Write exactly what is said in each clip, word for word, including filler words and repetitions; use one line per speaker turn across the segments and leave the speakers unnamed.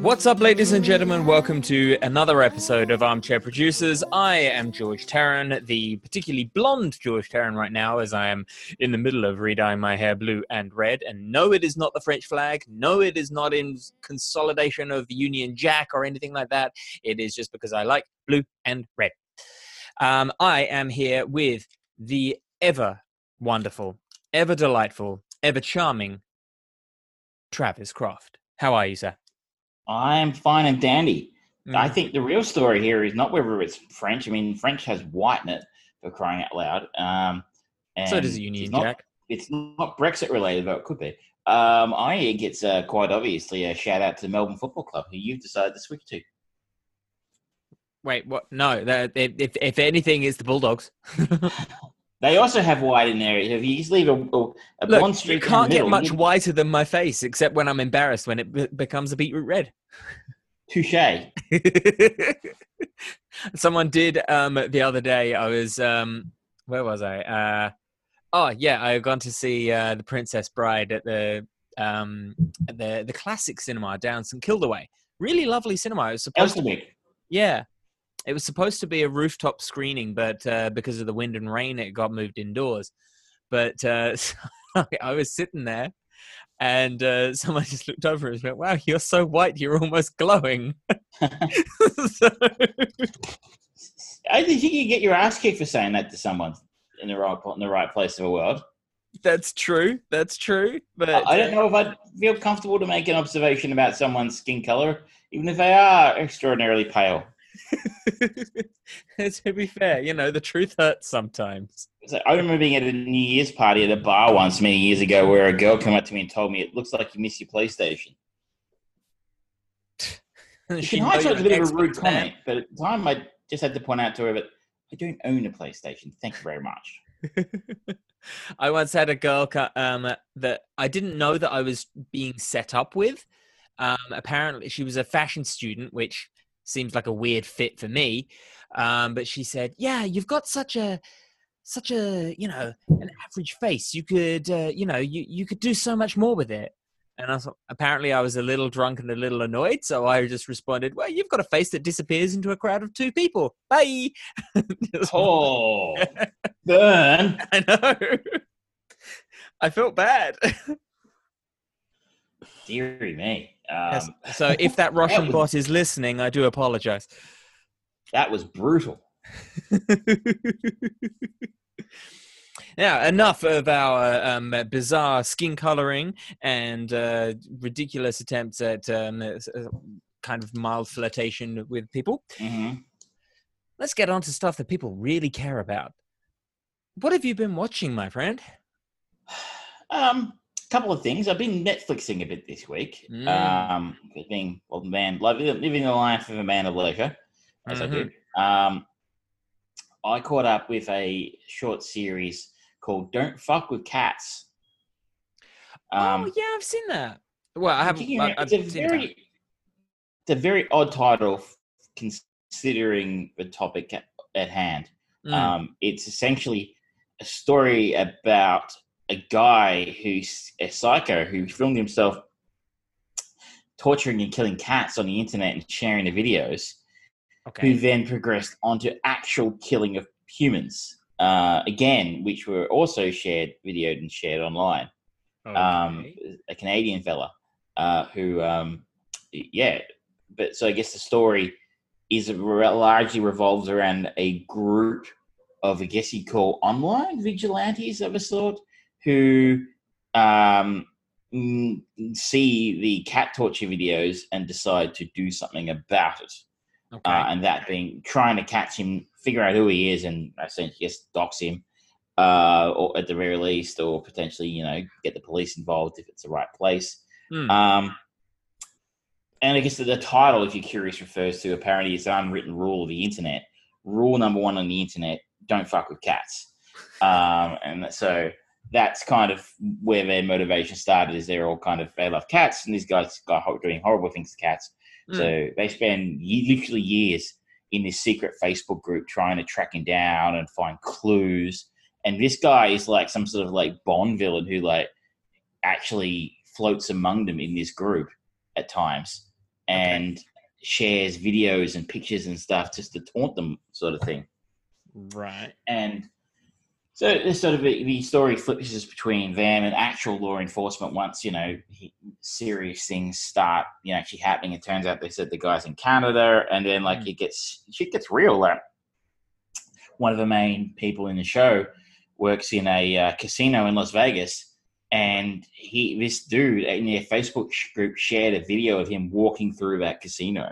What's up, ladies and gentlemen? Welcome to another episode of Armchair Producers. I am George Tarrant, the particularly blonde George Tarrant right now, as I am in the middle of re-dyeing my hair blue and red. And no, it is not the French flag. No, it is not in consolidation of the Union Jack or anything like that. It is just because I like blue and red. Um, I am here with the ever wonderful, ever delightful, ever charming Travis Croft. How are you, sir?
I am fine and dandy.
Mm.
I think the real story here is not whether it's French. I mean, French has white in it, for crying out loud. Um, and
So does the Union
it's not,
Jack.
It's not Brexit related, though it could be. Um, I think it's uh, quite obviously a shout out to the Melbourne Football Club, who you've decided to switch to.
Wait, what? No, that, if if anything, it's the Bulldogs.
They also have white in there. If you just leave a, a, a
Look,
blonde streak,
you can't
in the
get
middle,
much
you,
whiter than my face, except when I'm embarrassed, when it be- becomes a beetroot red.
Touche.
Someone did um, the other day. I was um, where was I? Uh, oh yeah, I had gone to see uh, The Princess Bride at the um, at the the classic cinema down St Kilda way. Really lovely cinema. It was supposed to be, yeah. It was supposed to be a rooftop screening, but uh, because of the wind and rain, it got moved indoors. But uh, so I was sitting there, and uh, someone just looked over and went, "Wow, you're so white, you're almost glowing." So,
I think you can get your ass kicked for saying that to someone in the right in the right place of the world.
that's true. That's true. But
I I don't know if I'd feel comfortable to make an observation about someone's skin color, even if they are extraordinarily pale.
To be fair, you know, the truth hurts sometimes.
So I remember being at a New Year's party at a bar once many years ago where a girl came up to me and told me, "It looks like you miss your PlayStation."
She
In
know
hindsight,
you're
it's a bit
an
of a rude
Xbox fan.
comment, but at the time I just had to point out to her that I don't own a PlayStation. Thank you very much.
I once had a girl co- um, that I didn't know that I was being set up with. Um, apparently, she was a fashion student, which seems like a weird fit for me. Um, but she said, "Yeah, you've got such a, such a, you know, an average face. You could, uh, you know, you you could do so much more with it." And I thought, apparently, I was a little drunk and a little annoyed, so I just responded, "Well, you've got a face that disappears into a crowd of two people. Bye."
Oh, burn.
I know. I felt bad.
Deary me.
Yes.
Um,
So if that Russian
was-
bot is listening, I do apologize.
that was brutal.
Now, enough of our um, bizarre skin coloring and uh, ridiculous attempts at um, uh, kind of mild flirtation with people.
Mm-hmm.
Let's get on to stuff that people really care about. What have you been watching, my friend?
Um, couple of things. I've been Netflixing a bit this week.
Mm.
Um, being well, man, like, living the life of a man of leisure, as
Mm-hmm.
I do. Um, I caught up with a short series called "Don't Fuck with Cats." Um,
oh, yeah, I've seen that. Well, I haven't.
you know,
I- I've
it's a
seen
very,
that.
it's a very odd title considering the topic at, at hand.
Mm.
Um, it's essentially a story about a guy who's a psycho who filmed himself torturing and killing cats on the internet and sharing the videos,
Okay.
who then progressed onto actual killing of humans, uh, again, which were also shared, videoed and shared online.
Okay.
Um, a Canadian fella uh, who, um, yeah, but so I guess the story is largely revolves around a group of, I guess you call online vigilantes of a sort, who um, see the cat torture videos and decide to do something about it.
Okay.
Uh, and that being trying to catch him, figure out who he is, and essentially just dox him, uh, or at the very least, or potentially, you know, get the police involved if it's the right place.
Mm.
Um, and I guess the title, if you're curious, refers to apparently it's an unwritten rule of the internet. Rule number one on the internet: don't fuck with cats. Um, and so that's kind of where their motivation started. Is they're all kind of they love cats, and these guys got doing horrible things to cats.
Mm.
So they spend ye- literally years in this secret Facebook group trying to track him down and find clues. And this guy is like some sort of like Bond villain who like actually floats among them in this group at times. and okay. shares videos and pictures and stuff just to taunt them, sort of thing.
Right.
And so this sort of the story flips between them and actual law enforcement. Once you know he, serious things start, you know, actually happening. It turns out they said the guy's in Canada, and then like mm. it gets shit gets real. Like one of the main people in the show works in a uh, casino in Las Vegas, and he this dude in their Facebook group shared a video of him walking through that casino.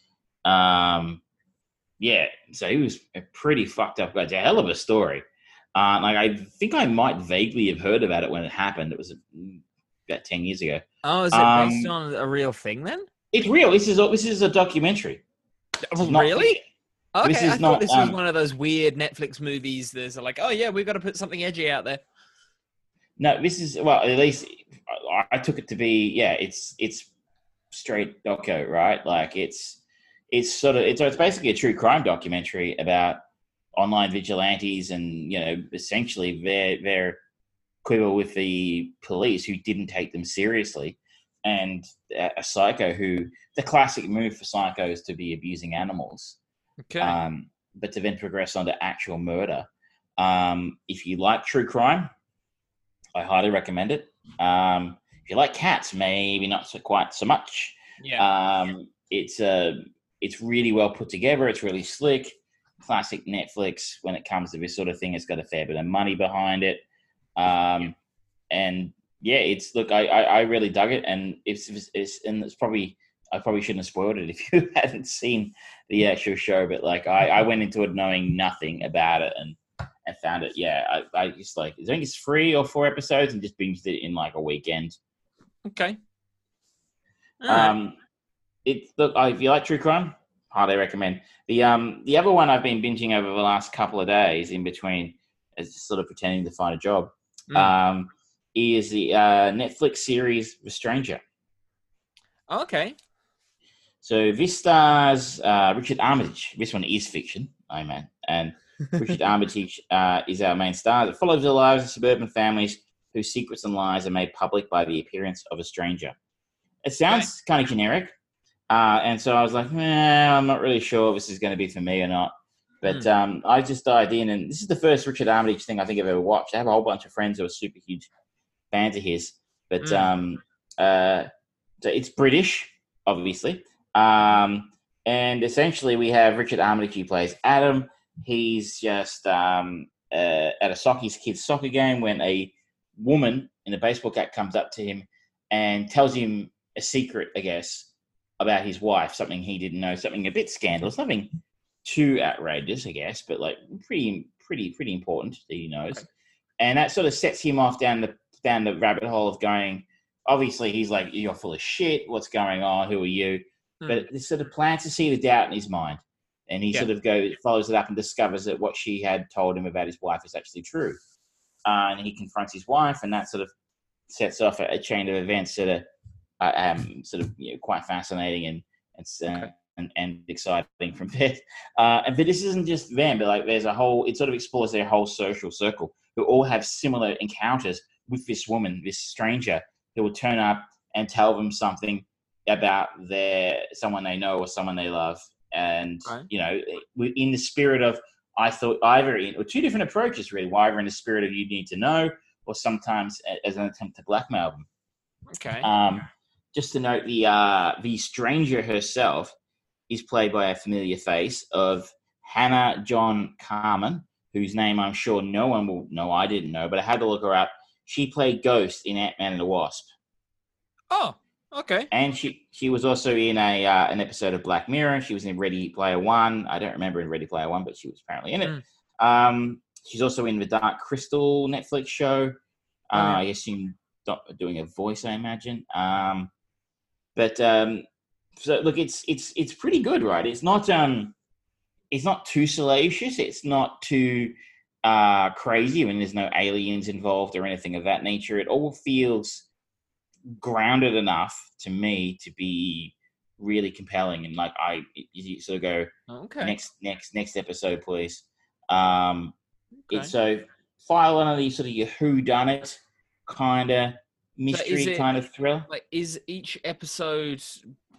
Um, yeah, so he was a pretty fucked up guy. It's a hell of a story. Uh, like I think I might vaguely have heard about it when it happened. It was about ten years ago.
Oh, is it um, based on a real thing then?
It's real. This is a, this is a documentary.
Oh, really? Okay,
this is
I
not,
thought this
um,
was one of those weird Netflix movies. There's like, oh yeah, we've got to put something edgy out there.
No, this is well. At least I, I took it to be. Yeah, it's it's straight doco, right? Like it's it's sort of it's it's basically a true crime documentary about online vigilantes and, you know, essentially their their quibble with the police who didn't take them seriously, and a, a psycho who the classic move for psychos to be abusing animals,
okay,
um, but to then progress onto actual murder. Um, if you like true crime, I highly recommend it. Um, if you like cats, maybe not so quite so much.
Yeah,
um, it's uh, it's really well put together. It's really slick. Classic Netflix when it comes to this sort of thing. It's got a fair bit of money behind it. Um, and yeah, it's, look, I, I, I really dug it. And it's, it's, it's, and it's probably, I probably shouldn't have spoiled it if you hadn't seen the actual show, but like I, I went into it knowing nothing about it and, and found it. Yeah. I, I just like, I think it's three or four episodes and just binged it in like a weekend.
Okay.
All um, right. It, look, if you like true crime, highly recommend. The um the other one I've been binging over the last couple of days in between, as sort of pretending to find a job, mm. um, is the uh, Netflix series The Stranger.
Okay.
So this stars uh, Richard Armitage. This one is fiction, I man, and Richard Armitage uh, is our main star. It follows the lives of suburban families whose secrets and lies are made public by the appearance of a stranger. It sounds okay. kind of generic. Uh, and so I was like, eh, I'm not really sure if this is going to be for me or not. But mm. um, I just dived in, and this is the first Richard Armitage thing I think I've ever watched. I have a whole bunch of friends who are super huge fans of his. But mm. um, uh, so it's British, obviously. Um, and essentially we have Richard Armitage who plays Adam. He's just um, uh, at a soccer, his kid's soccer game when a woman in a baseball cap comes up to him and tells him a secret, I guess, about his wife, something he didn't know, something a bit scandalous, nothing too outrageous, I guess, but like pretty, pretty, pretty important that he knows. Okay. And that sort of sets him off down the down the rabbit hole of going, obviously he's like, you're full of shit, what's going on, who are you? Hmm. But this sort of plants to see the doubt in his mind. And he yeah. sort of goes, follows it up and discovers that what she had told him about his wife is actually true. Uh, and he confronts his wife, and that sort of sets off a, a chain of events that are Uh, um, sort of, you know, quite fascinating and and, uh,
okay.
and and exciting from there. Uh, and but this isn't just them, but like there's a whole. It sort of explores their whole social circle who all have similar encounters with this woman, this stranger, who will turn up and tell them something about their someone they know or someone they love. And
right.
you know, in the spirit of, I thought either in or two different approaches really. Either in the spirit of you need to know, or sometimes as an attempt to blackmail them.
Okay.
Um, Just to note, the uh, the stranger herself is played by a familiar face of Hannah John Carmen, whose name I'm sure no one will know. I didn't know, but I had to look her up. She played Ghost in Ant-Man and the Wasp.
Oh, okay.
And she, she was also in a uh, an episode of Black Mirror. She was in Ready Player One. I don't remember in Ready Player One, but she was apparently in it. Mm. Um, she's also in the Dark Crystal Netflix show. Uh, oh, yeah. I assume doing a voice, I imagine. Um, But um, so look, it's it's it's pretty good, right? It's not um, it's not too salacious. It's not too uh, crazy. I mean, there's no aliens involved or anything of that nature. It all feels grounded enough to me to be really compelling. And like I, you sort of go,
okay,
next next next episode, please. Um,
okay.
It's so file one of these sort of your whodunit kind of mystery
so it,
kind of thriller.
Like, is each episode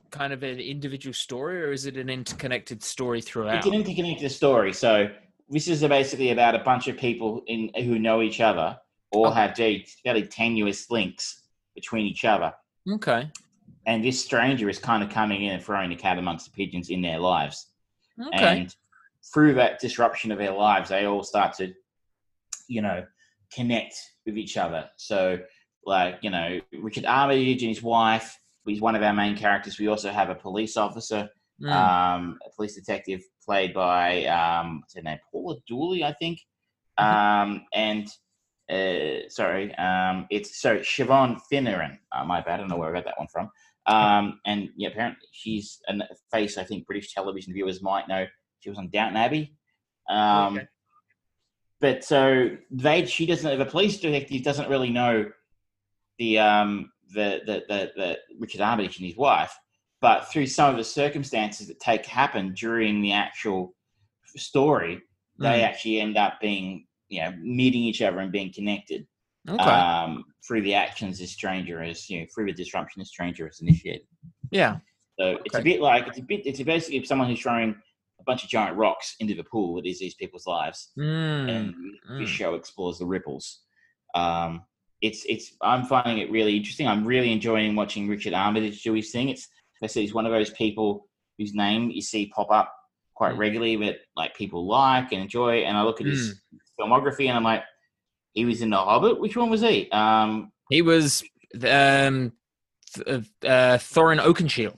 kind of an individual story, or is it an interconnected story throughout?
It's an interconnected story. So this is basically about a bunch of people in who know each other or
Okay.
have fairly tenuous links between each other.
Okay.
And this stranger is kind of coming in and throwing the cat amongst the pigeons in their lives.
Okay.
And through that disruption of their lives, they all start to, you know, connect with each other. So, like, you know, Richard Armitage and his wife, he's one of our main characters. We also have a police officer,
Mm.
um, a police detective played by, um, what's her name? Paula Dooley, I think. Um, and, uh, sorry, um, it's, sorry, Siobhan Finneran. Uh, my bad, I don't know where I got that one from. Um, and yeah, apparently she's a face I think British television viewers might know. She was on Downton Abbey. Um,
Okay.
But so they, she doesn't, the police detective doesn't really know the, um, the, the, the, the Richard Armitage and his wife, but through some of the circumstances that take happen during the actual story, they
Mm.
actually end up being, you know, meeting each other and being connected.
Okay.
Um, through the actions this stranger is, you know, through the disruption this stranger has initiated.
Yeah.
So it's a
Okay.
bit like, it's a bit, it's basically someone who's throwing a bunch of giant rocks into the pool that is these people's lives.
Mm.
And this
Mm.
show explores the ripples. Um, it's, it's, I'm finding it really interesting. I'm really enjoying watching Richard Armitage do his thing. It's, like I said, he's one of those people whose name you see pop up quite
Mm.
regularly that like people like and enjoy. And I look at his filmography and I'm like, he was in The Hobbit. Which one was he? Um,
He was um, th- uh, Thorin Oakenshield.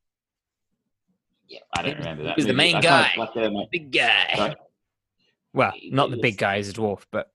yeah, I don't
He-
remember
he
that.
was the
movie.
main
I kinda
guy.
blacked out my-
Big guy.
Sorry?
Well, not the
Yes.
big guy, he's a dwarf, but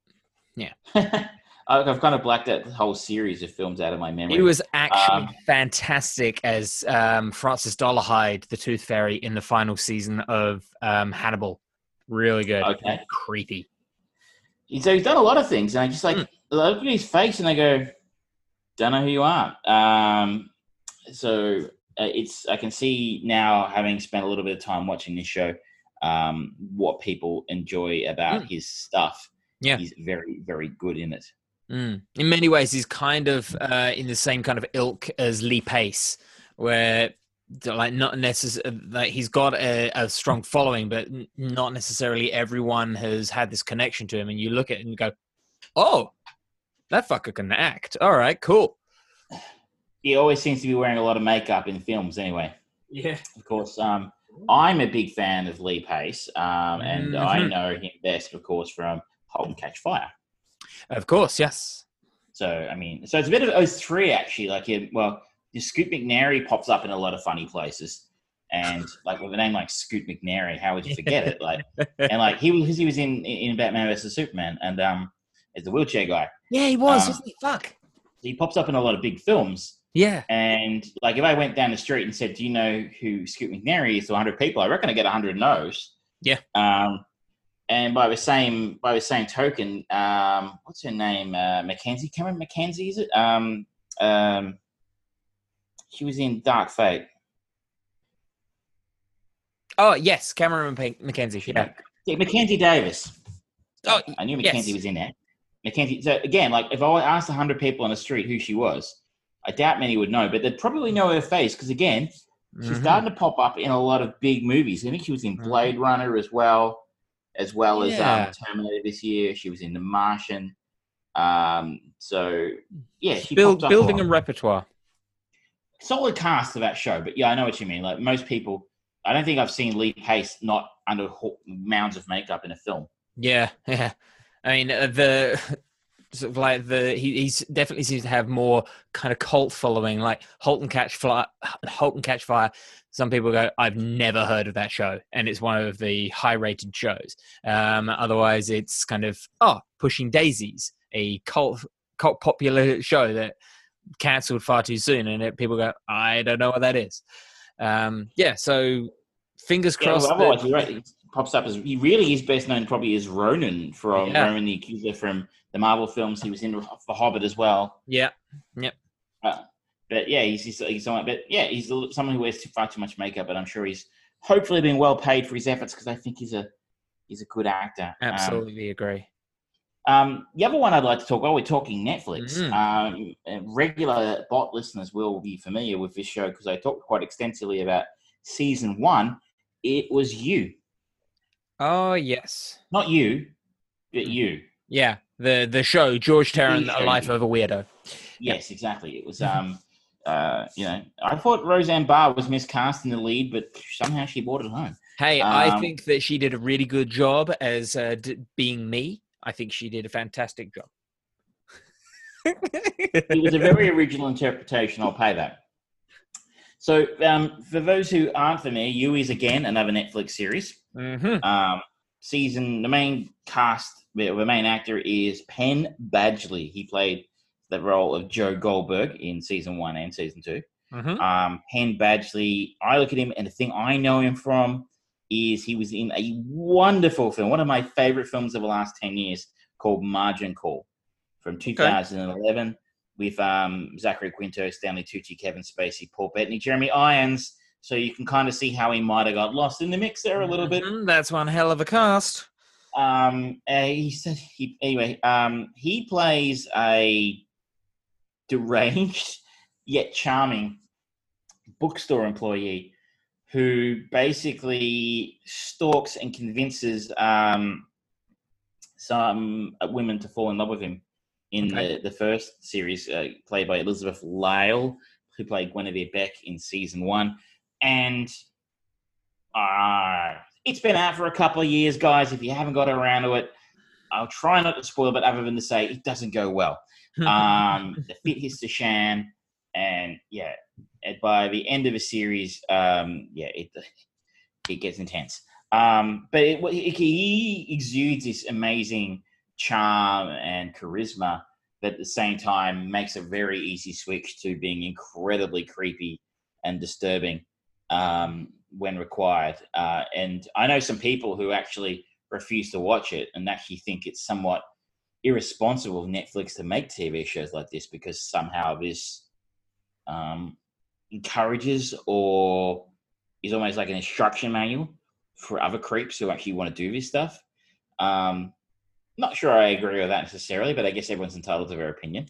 I've kind of blacked out the whole series of films out of my memory.
he was actually
Um,
fantastic as um, Francis Dolarhyde, the Tooth Fairy, in the final season of um, Hannibal. Really good.
Okay.
Creepy.
So he's done a lot of things, and I just like
Mm.
I look at his face, and I go, "Don't know who you are." Um, so uh, it's I can see now, having spent a little bit of time watching this show, um, what people enjoy about
Mm.
his stuff.
Yeah.
He's very, very good in it.
Mm. In many ways, he's kind of uh, in the same kind of ilk as Lee Pace, where like not necessarily like he's got a, a strong following, but n- not necessarily everyone has had this connection to him. And you look at it and you go, "Oh, that fucker can act. All right, cool."
He always seems to be wearing a lot of makeup in films, anyway.
Yeah.
Of course, um, I'm a big fan of Lee Pace, um, and I
Mhm.
know him best, of course, from *Halt and Catch Fire*.
Of course, yes.
So, I mean, so it's a bit of oh three, actually. Like, yeah, well, the Scoot McNairy pops up in a lot of funny places. And, like, with a name like Scoot McNairy, how would you forget it? Like, and, like, he was he was in, in Batman versus Superman and um, as the wheelchair guy.
Yeah, he was,
Um,
wasn't he? Fuck.
He pops up in a lot of big films.
Yeah.
And, like, if I went down the street and said, "Do you know who Scoot McNairy is?" to one hundred people, I reckon I get one hundred no's.
Yeah.
Um, and by the same by the same token, um, what's her name? Uh, Mackenzie, Cameron Mackenzie, is it? Um, um, she was in Dark Fate.
Oh, yes, Cameron Mc- Mackenzie. Yeah.
Yeah, Mackenzie Davis.
Oh,
I knew Mackenzie
yes.
was in there. Mackenzie. So again, like if I asked one hundred people on the street who she was, I doubt many would know, but they'd probably know her face because again, she's
Mhm.
starting to pop up in a lot of big movies. I think she was in
Mhm.
Blade Runner as well, as well as
Yeah.
um, Terminator this year. She was in The Martian. Um, so yeah, she
Build,
popped up
building
a
a
lot.
repertoire.
Solid cast of that show, but yeah, I know what you mean. Like most people, I don't think I've seen Lee Pace not under ho- mounds of makeup in a film.
Yeah, yeah. I mean, uh, the sort of like the he he's definitely seems to have more kind of cult following, like Halt and Catch Fire. Halt and Catch Fire. Some people go, "I've never heard of that show," and it's one of the high-rated shows. Um, otherwise, it's kind of oh, Pushing Daisies, a cult cult popular show that cancelled far too soon, and it, people go, "I don't know what that is." Um, yeah, so fingers
Yeah,
crossed.
well,
that-
otherwise, you're right. He pops up as he really is best known probably as Ronan from
Yeah.
Ronan the Accuser from the Marvel films. He was in for Hobbit as well.
yeah,
Uh, but yeah, he's, he's, he's someone. But yeah, he's a little- someone who wears too, far too much makeup. But I'm sure he's hopefully been well paid for his efforts because I think he's a he's a good actor. Um,
absolutely agree.
Um, the other one I'd like to talk about, we're talking Netflix.
Mm.
Um, regular bot listeners will be familiar with this show because I talked quite extensively about season one. It was You.
Oh, yes.
Not You, but
Mm.
You.
Yeah, the the show, George Tarrant,
The
A
show,
Life
You.
of a Weirdo.
Yes, yep. Exactly. It was, um, uh, you know, I thought Roseanne Barr was miscast in the lead, but somehow she brought it home.
Hey,
um,
I think that she did a really good job as uh, d- being me. I think she did a fantastic job.
It was a very original interpretation. I'll pay that. So, um, for those who aren't familiar, You is again another Netflix series.
Mm-hmm.
Um, season the main cast, the main actor is Penn Badgley. He played the role of Joe Goldberg in season one and season two.
Mm-hmm.
Um, Penn Badgley. I look at him, and the thing I know him from is he was in a wonderful film, one of my favorite films of the last ten years, called Margin Call, from two thousand eleven. Okay. With um, Zachary Quinto, Stanley Tucci, Kevin Spacey, Paul Bettany, Jeremy Irons. So you can kind of see how he might have got lost in the mix there a little
Mm-hmm.
bit.
That's one hell of a cast.
Um, uh, he said he anyway. Um, he plays a deranged yet charming bookstore employee who basically stalks and convinces um, some women to fall in love with him. In okay. the, the first series, uh, played by Elizabeth Lyle, who played Guinevere Beck in season one. And uh, it's been out for a couple of years, guys. If you haven't got around to it, I'll try not to spoil, but other than to say it doesn't go well. Um, the fit hits the shan, and yeah, and by the end of the series, um, yeah, it it gets intense. Um, but it, it, he exudes this amazing charm and charisma, but at the same time makes a very easy switch to being incredibly creepy and disturbing um, when required. Uh, and I know some people who actually refuse to watch it and actually think it's somewhat irresponsible of Netflix to make T V shows like this because somehow this um, encourages or is almost like an instruction manual for other creeps who actually want to do this stuff. Um, not sure I agree with that necessarily, but I guess everyone's entitled to their opinion.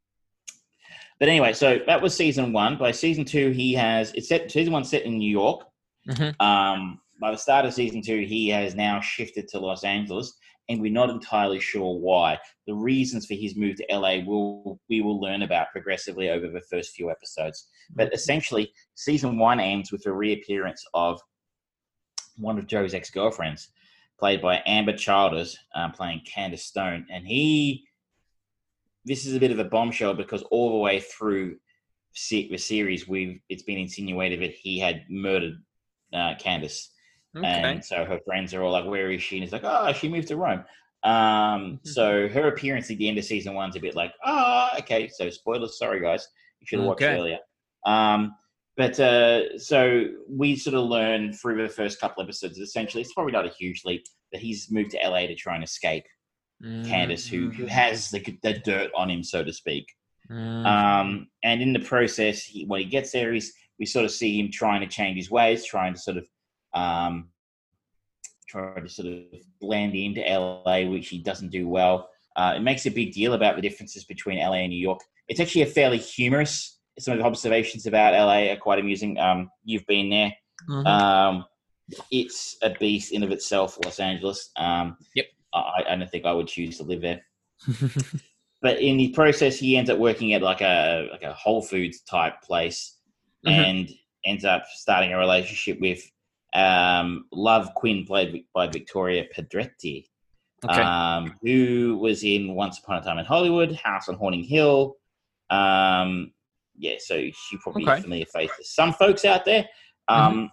But anyway, so that was season one. By season two, he has it's set. Season one set in New York. Mm-hmm. Um, by the start of season two, he has now shifted to Los Angeles, and we're not entirely sure why. The reasons for his move to L A will we will learn about progressively over the first few episodes. But essentially, season one ends with a reappearance of one of Joe's ex-girlfriends, played by Amber Childers, uh, playing Candace Stone. And he, this is a bit of a bombshell because all the way through the series, we've it's been insinuated that he had murdered uh, Candace. Okay. And so her friends are all like, where is she? And he's like, oh, she moved to Rome. Um, mm-hmm. So her appearance at the end of season one's a bit like, oh, okay. So spoilers, sorry guys. You should have watched okay. earlier. Um, But uh, so we sort of learn through the first couple episodes, essentially, it's probably not a huge leap, that he's moved to L A to try and escape mm. Candace, who, who has the, the dirt on him, so to speak. Mm. Um, and in the process, he, when he gets there, he's, we sort of see him trying to change his ways, trying to sort of um, try to sort of blend into L A, which he doesn't do well. Uh, it makes a big deal about the differences between L A and New York. It's actually a fairly humorous. Some of the observations about L A are quite amusing. Um, you've been there. Mm-hmm. Um, it's a beast in of itself, Los Angeles. Um,
yep.
I, I don't think I would choose to live there. But in the process, he ends up working at like a like a Whole Foods type place, mm-hmm. and ends up starting a relationship with um, Love Quinn, played by Victoria Pedretti, okay. um, who was in Once Upon a Time in Hollywood, House on Haunting Hill. Um, Yeah, so she probably okay. a familiar face to some folks out there. Um, mm-hmm.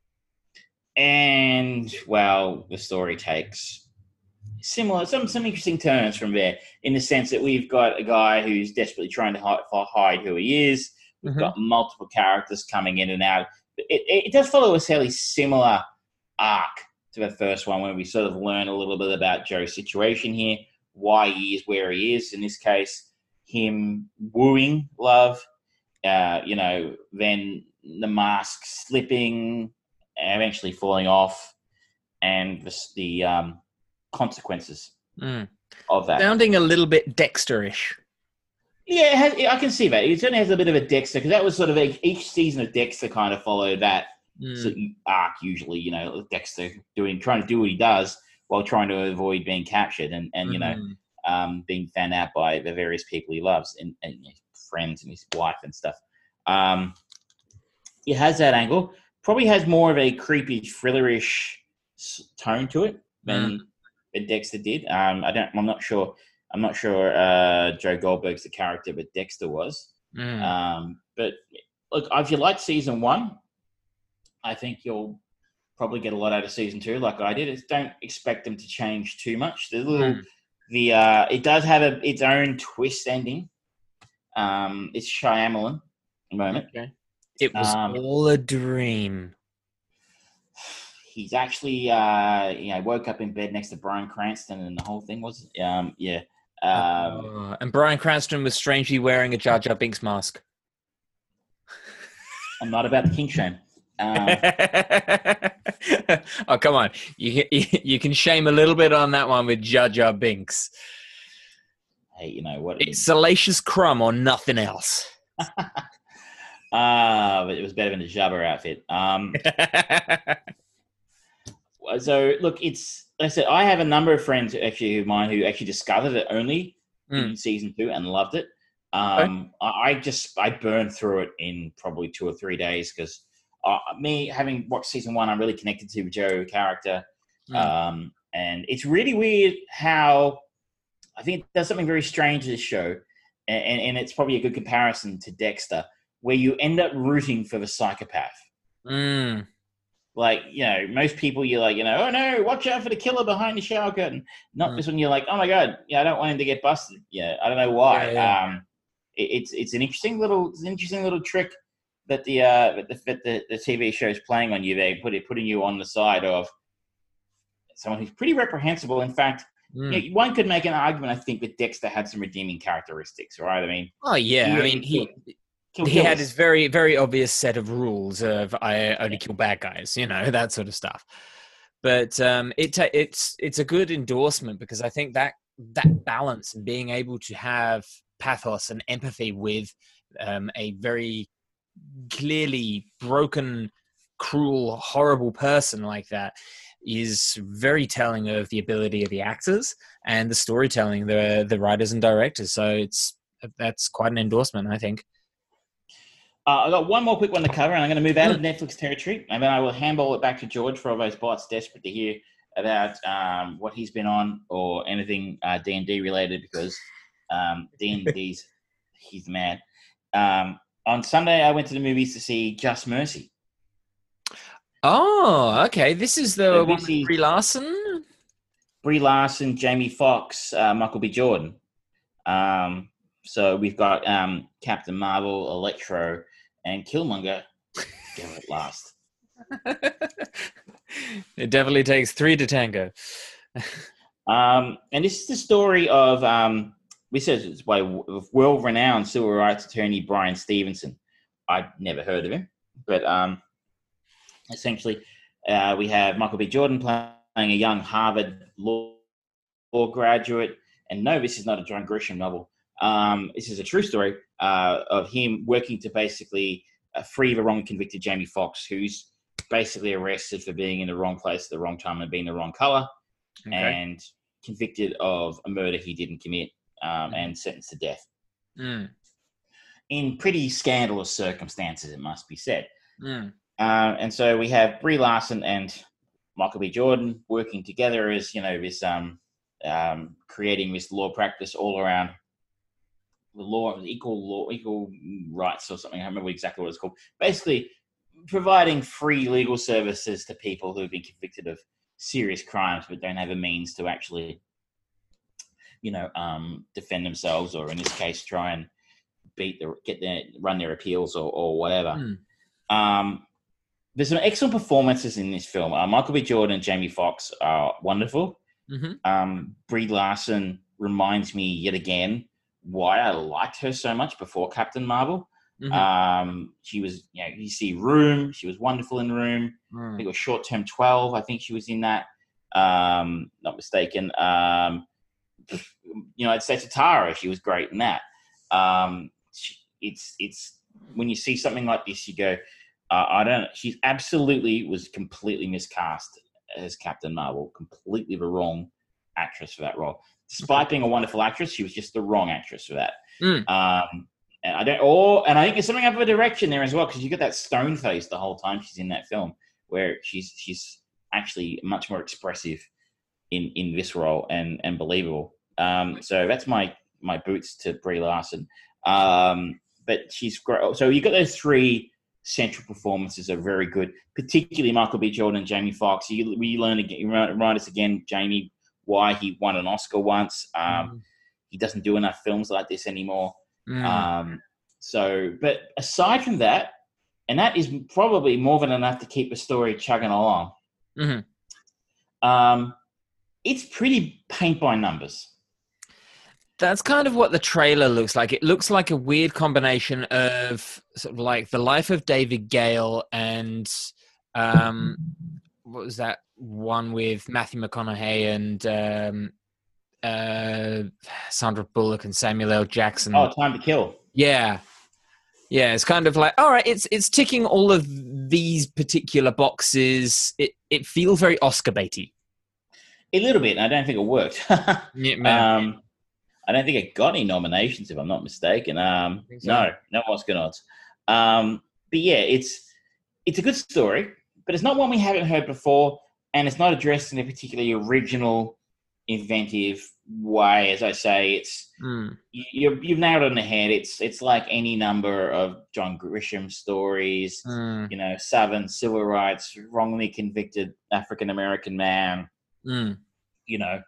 And, well, the story takes similar, some some interesting turns from there in the sense that we've got a guy who's desperately trying to hide, hide who he is. We've mm-hmm. got multiple characters coming in and out. It, it, it does follow a fairly similar arc to the first one where we sort of learn a little bit about Joe's situation here, why he is where he is. In this case, him wooing Love. Uh, you know, then the mask slipping, eventually falling off, and the, the um, consequences.
Mm.
of that.
Sounding a little bit Dexterish.
Yeah, it has, I can see that. It certainly has a bit of a Dexter, because that was sort of a, each season of Dexter kind of followed that
Mm.
sort of arc, usually, you know, Dexter doing trying to do what he does while trying to avoid being captured and, and you know,
Mhm.
um, being found out by the various people he loves and, and his friends and his wife and stuff. Um, it has that angle. Probably has more of a creepy, thrillerish tone to it than,
Mm.
than Dexter did. Um, I don't. I'm not sure. I'm not sure uh, Joe Goldberg's the character, but Dexter was.
Mm.
Um, but look, if you liked season one, I think you'll probably get a lot out of season two, like I did. It's, don't expect them to change too much. The little,
Mm.
the uh, it does have a, its own twist ending. Um, it's Shyamalan moment.
Okay. It was
Um,
all a dream.
He's actually, uh, you know, woke up in bed next to Bryan Cranston, and the whole thing was, um, yeah. Um,
Oh, and Bryan Cranston was strangely wearing a Jar Jar Binks mask.
I'm not about the king shame. Um,
oh, come on. You, you can shame a little bit on that one with Jar Jar Binks.
hey, you know what?
It's Salacious Crumb or nothing else.
Ah, uh, but it was better than the Jabba outfit. Um, so look, it's like I said, I have a number of friends actually of mine who actually discovered it only mm. in season two and loved it. Um, okay. I, I just I burned through it in probably two or three days because uh, me having watched season one, I'm really connected to Joe character, mm. um, and it's really weird how I think it does something very strange to this show, and, and, and it's probably a good comparison to Dexter, where you end up rooting for the psychopath.
Mm.
Like, you know, most people you're like, you know, oh no, watch out for the killer behind the shower curtain. Not mm. this one. You're like, oh my god, yeah, I don't want him to get busted. Yeah, I don't know why. Yeah, yeah. Um, it, it's it's an interesting little it's an interesting little trick that the uh that the, that the the T V show is playing on you. They put it putting you on the side of someone who's pretty reprehensible. In fact, mm. you know, one could make an argument. I think that Dexter had some redeeming characteristics, right? I mean,
oh yeah,
he,
I mean he.
he
He had his very, very obvious set of rules of I only kill bad guys, you know, that sort of stuff. But um, it ta- it's it's a good endorsement because I think that that balance and being able to have pathos and empathy with um, a very clearly broken, cruel, horrible person like that is very telling of the ability of the actors and the storytelling, the the writers and directors. So it's that's quite an endorsement, I think.
Uh, I've got one more quick one to cover, and I'm going to move out of Netflix territory, and then I will handball it back to George for all those bots desperate to hear about um, what he's been on or anything uh, D and D related, because um, D and D's, he's the man. Um, on Sunday, I went to the movies to see Just Mercy.
Oh, okay. This is the
so
one with Brie Larson?
Brie Larson, Jamie Foxx, uh, Michael B. Jordan. Um, so we've got um, Captain Marvel, Electro, and Killmonger go at last.
It definitely takes three to tango.
um, and this is the story of, um, this is by world-renowned civil rights attorney Brian Stevenson. I'd never heard of him, but um, essentially uh, we have Michael B. Jordan playing a young Harvard law, law graduate. And no, this is not a John Grisham novel. Um, this is a true story uh, of him working to basically uh, free the wrong convicted Jamie Foxx, who's basically arrested for being in the wrong place at the wrong time and being the wrong color, okay. and convicted of a murder he didn't commit um, mm. and sentenced to death.
Mm.
In pretty scandalous circumstances, it must be said.
Mm.
Uh, and so we have Brie Larson and Michael B. Jordan working together as, you know, this um, um, creating this law practice all around the law, equal law, equal rights or something. I don't remember exactly what it's called. Basically, providing free legal services to people who have been convicted of serious crimes but don't have a means to actually, you know, um, defend themselves, or in this case, try and beat the get their run their appeals or, or whatever. Mm. Um, there's some excellent performances in this film. Uh, Michael B. Jordan and Jamie Foxx are wonderful.
Mm-hmm.
Um, Brie Larson reminds me yet again why I liked her so much before Captain Marvel. Mm-hmm. Um, she was, you know, you see Room. She was wonderful in Room. Mm. I think it was Short Term twelve. I think she was in that. Um, not mistaken. Um, United States of Tara, she was great in that. Um, she, it's it's when you see something like this, you go, uh, I don't. She absolutely was completely miscast as Captain Marvel, completely the wrong actress for that role. Despite being a wonderful actress, she was just the wrong actress for that.
Mm.
Um, and I don't. Or and I think there's something up of a direction there as well, because you got that stone face the whole time she's in that film, where she's she's actually much more expressive in in this role and and believable. Um, so that's my my boots to Brie Larson. Um, but she's great. So you got those three central performances are very good, particularly Michael B. Jordan and Jamie Foxx. You we learn again, you remind us again, Jamie, why he won an Oscar once. Um, mm. He doesn't do enough films like this anymore. Mm. Um, so, but aside from that, and that is probably more than enough to keep the story chugging along.
Mm-hmm.
Um, it's pretty paint by numbers.
That's kind of what the trailer looks like. It looks like a weird combination of sort of like the life of David Gale and um, what was that one with Matthew McConaughey and um, uh, Sandra Bullock and Samuel L. Jackson.
Oh, Time to Kill.
Yeah. Yeah, it's kind of like, all right, it's it's ticking all of these particular boxes. It it feels very Oscar baity.
A little bit, and I don't think it worked.
Yeah, man.
Um, I don't think it got any nominations, if I'm not mistaken. Um, so. No, no Oscar nods. Um, but yeah, it's it's a good story, but it's not one we haven't heard before, and it's not addressed in a particularly original, inventive way. As I say, it's
mm.
you, you've nailed it on the head. It's it's like any number of John Grisham stories.
Mm.
You know, Southern civil rights, wrongly convicted African American man.
Mm.
You know.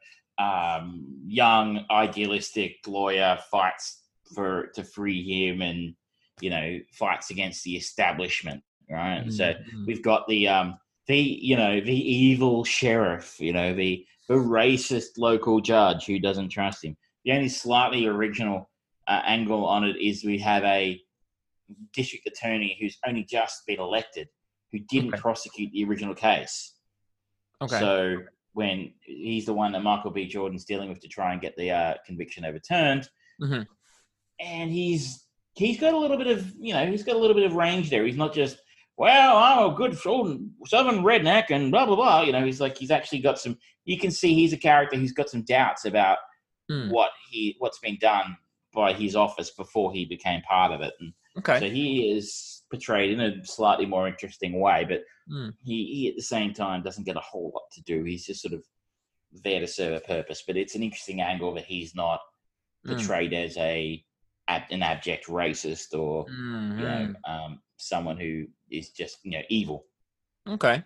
Um, young, idealistic lawyer fights for to free him, and you know fights against the establishment, right? Mm-hmm. So we've got the um, the you know the evil sheriff, you know the the racist local judge who doesn't trust him. The only slightly original uh, angle on it is we have a district attorney who's only just been elected, who didn't okay. prosecute the original case.
Okay.
So. When he's the one that Michael B. Jordan's dealing with to try and get the uh, conviction overturned,
mm-hmm.
and he's he's got a little bit of you know he's got a little bit of range there. He's not just well, I'm a good southern redneck and blah blah blah. You know, he's like he's actually got some. You can see he's a character who's got some doubts about
mm.
what he what's been done by his office before he became part of it. And
okay,
so he is portrayed in a slightly more interesting way, but.
Mm.
He, he, at the same time, doesn't get a whole lot to do. He's just sort of there to serve a purpose. But it's an interesting angle that he's not portrayed mm. as a an abject racist or
mm-hmm.
you know um, someone who is just you know evil.
Okay.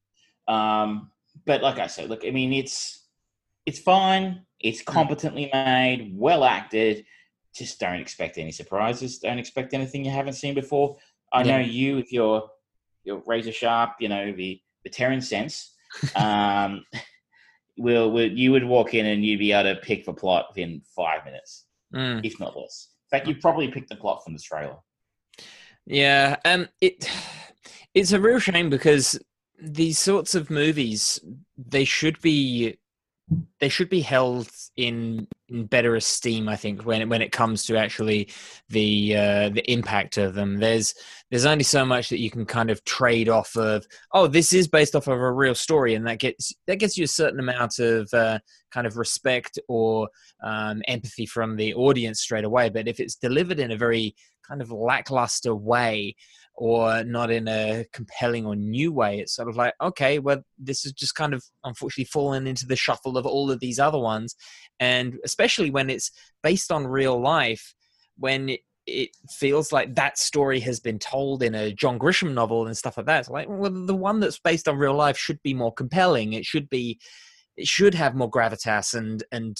Um, but like I said, look, I mean, it's it's fine. It's competently made, well acted. Just don't expect any surprises. Don't expect anything you haven't seen before. I yeah. know you, if you're your razor sharp, you know, the, the Terran sense, um, will, will you would walk in and you'd be able to pick the plot within five minutes,
mm.
if not less. In fact, you probably picked the plot from the trailer.
Yeah, um, it it's a real shame because these sorts of movies, they should be they should be held in in better esteem, I think, when when it comes to actually the uh, the impact of them. There's there's only so much that you can kind of trade off of. Oh, this is based off of a real story, and that gets that gets you a certain amount of uh, kind of respect or um, empathy from the audience straight away. But if it's delivered in a very kind of lackluster way, or not in a compelling or new way, it's sort of like, okay, well, this is just kind of unfortunately fallen into the shuffle of all of these other ones. And especially when it's based on real life, when it, it feels like that story has been told in a John Grisham novel and stuff like that. It's like, well, the one that's based on real life should be more compelling. It should be, it should have more gravitas and, and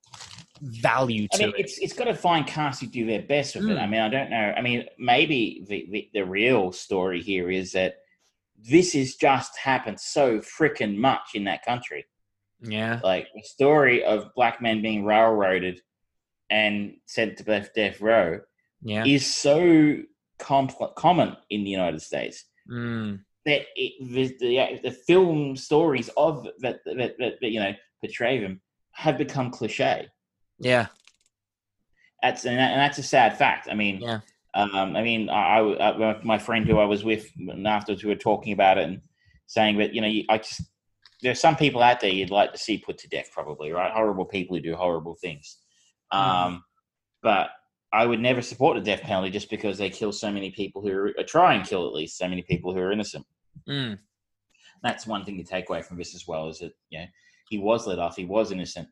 value to
I mean,
it.
It's it's got to find cast who do their best with
mm.
it. I mean, I don't know. I mean, maybe the, the, the real story here is that this has just happened so freaking much in that country.
Yeah.
Like the story of black men being railroaded and sent to death, death row
yeah.
is so compl- common in the United States
mm.
that it, the, the, the film stories of that, that, that, that, you know, portray them have become cliche.
Yeah.
That's and, that, and that's a sad fact. I mean,
Yeah.
um, I mean, I, I, my friend who I was with afterwards, we were talking about it and saying that you know, I just there's some people out there you'd like to see put to death, probably, right? Horrible people who do horrible things. Um,
Mm.
but I would never support the death penalty just because they kill so many people who are, or try and kill at least so many people who are innocent.
Mm.
That's one thing to take away from this as well, is that you know he was let off, he was innocent,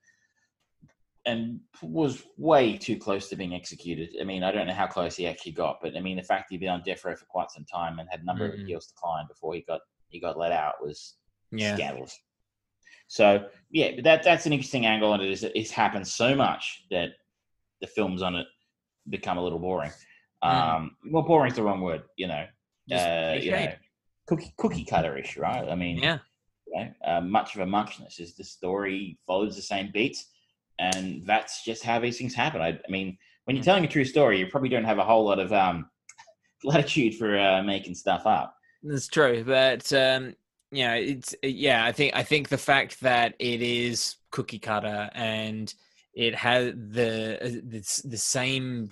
and was way too close to being executed. I mean, I don't know how close he actually got, but I mean, the fact he'd been on death row for quite some time and had a number
Mm.
of appeals declined before he got he got let out was
Yeah.
scandalous. So yeah, but that that's an interesting angle, and it is it's happened so much that the films on it become a little boring.
Mm.
Um, well, boring is the wrong word, you know.
Just
Uh, you know,
cliched.
cookie cookie cutter-ish, right? I mean,
Yeah.
you know, uh, much of a muchness is the story follows the same beats, and that's just how these things happen. I, I mean, when you're
Mm.
telling a true story, you probably don't have a whole lot of um, latitude for uh, making stuff up.
That's true, but um, yeah, it's yeah. I think I think the fact that it is cookie cutter and it has the the, the same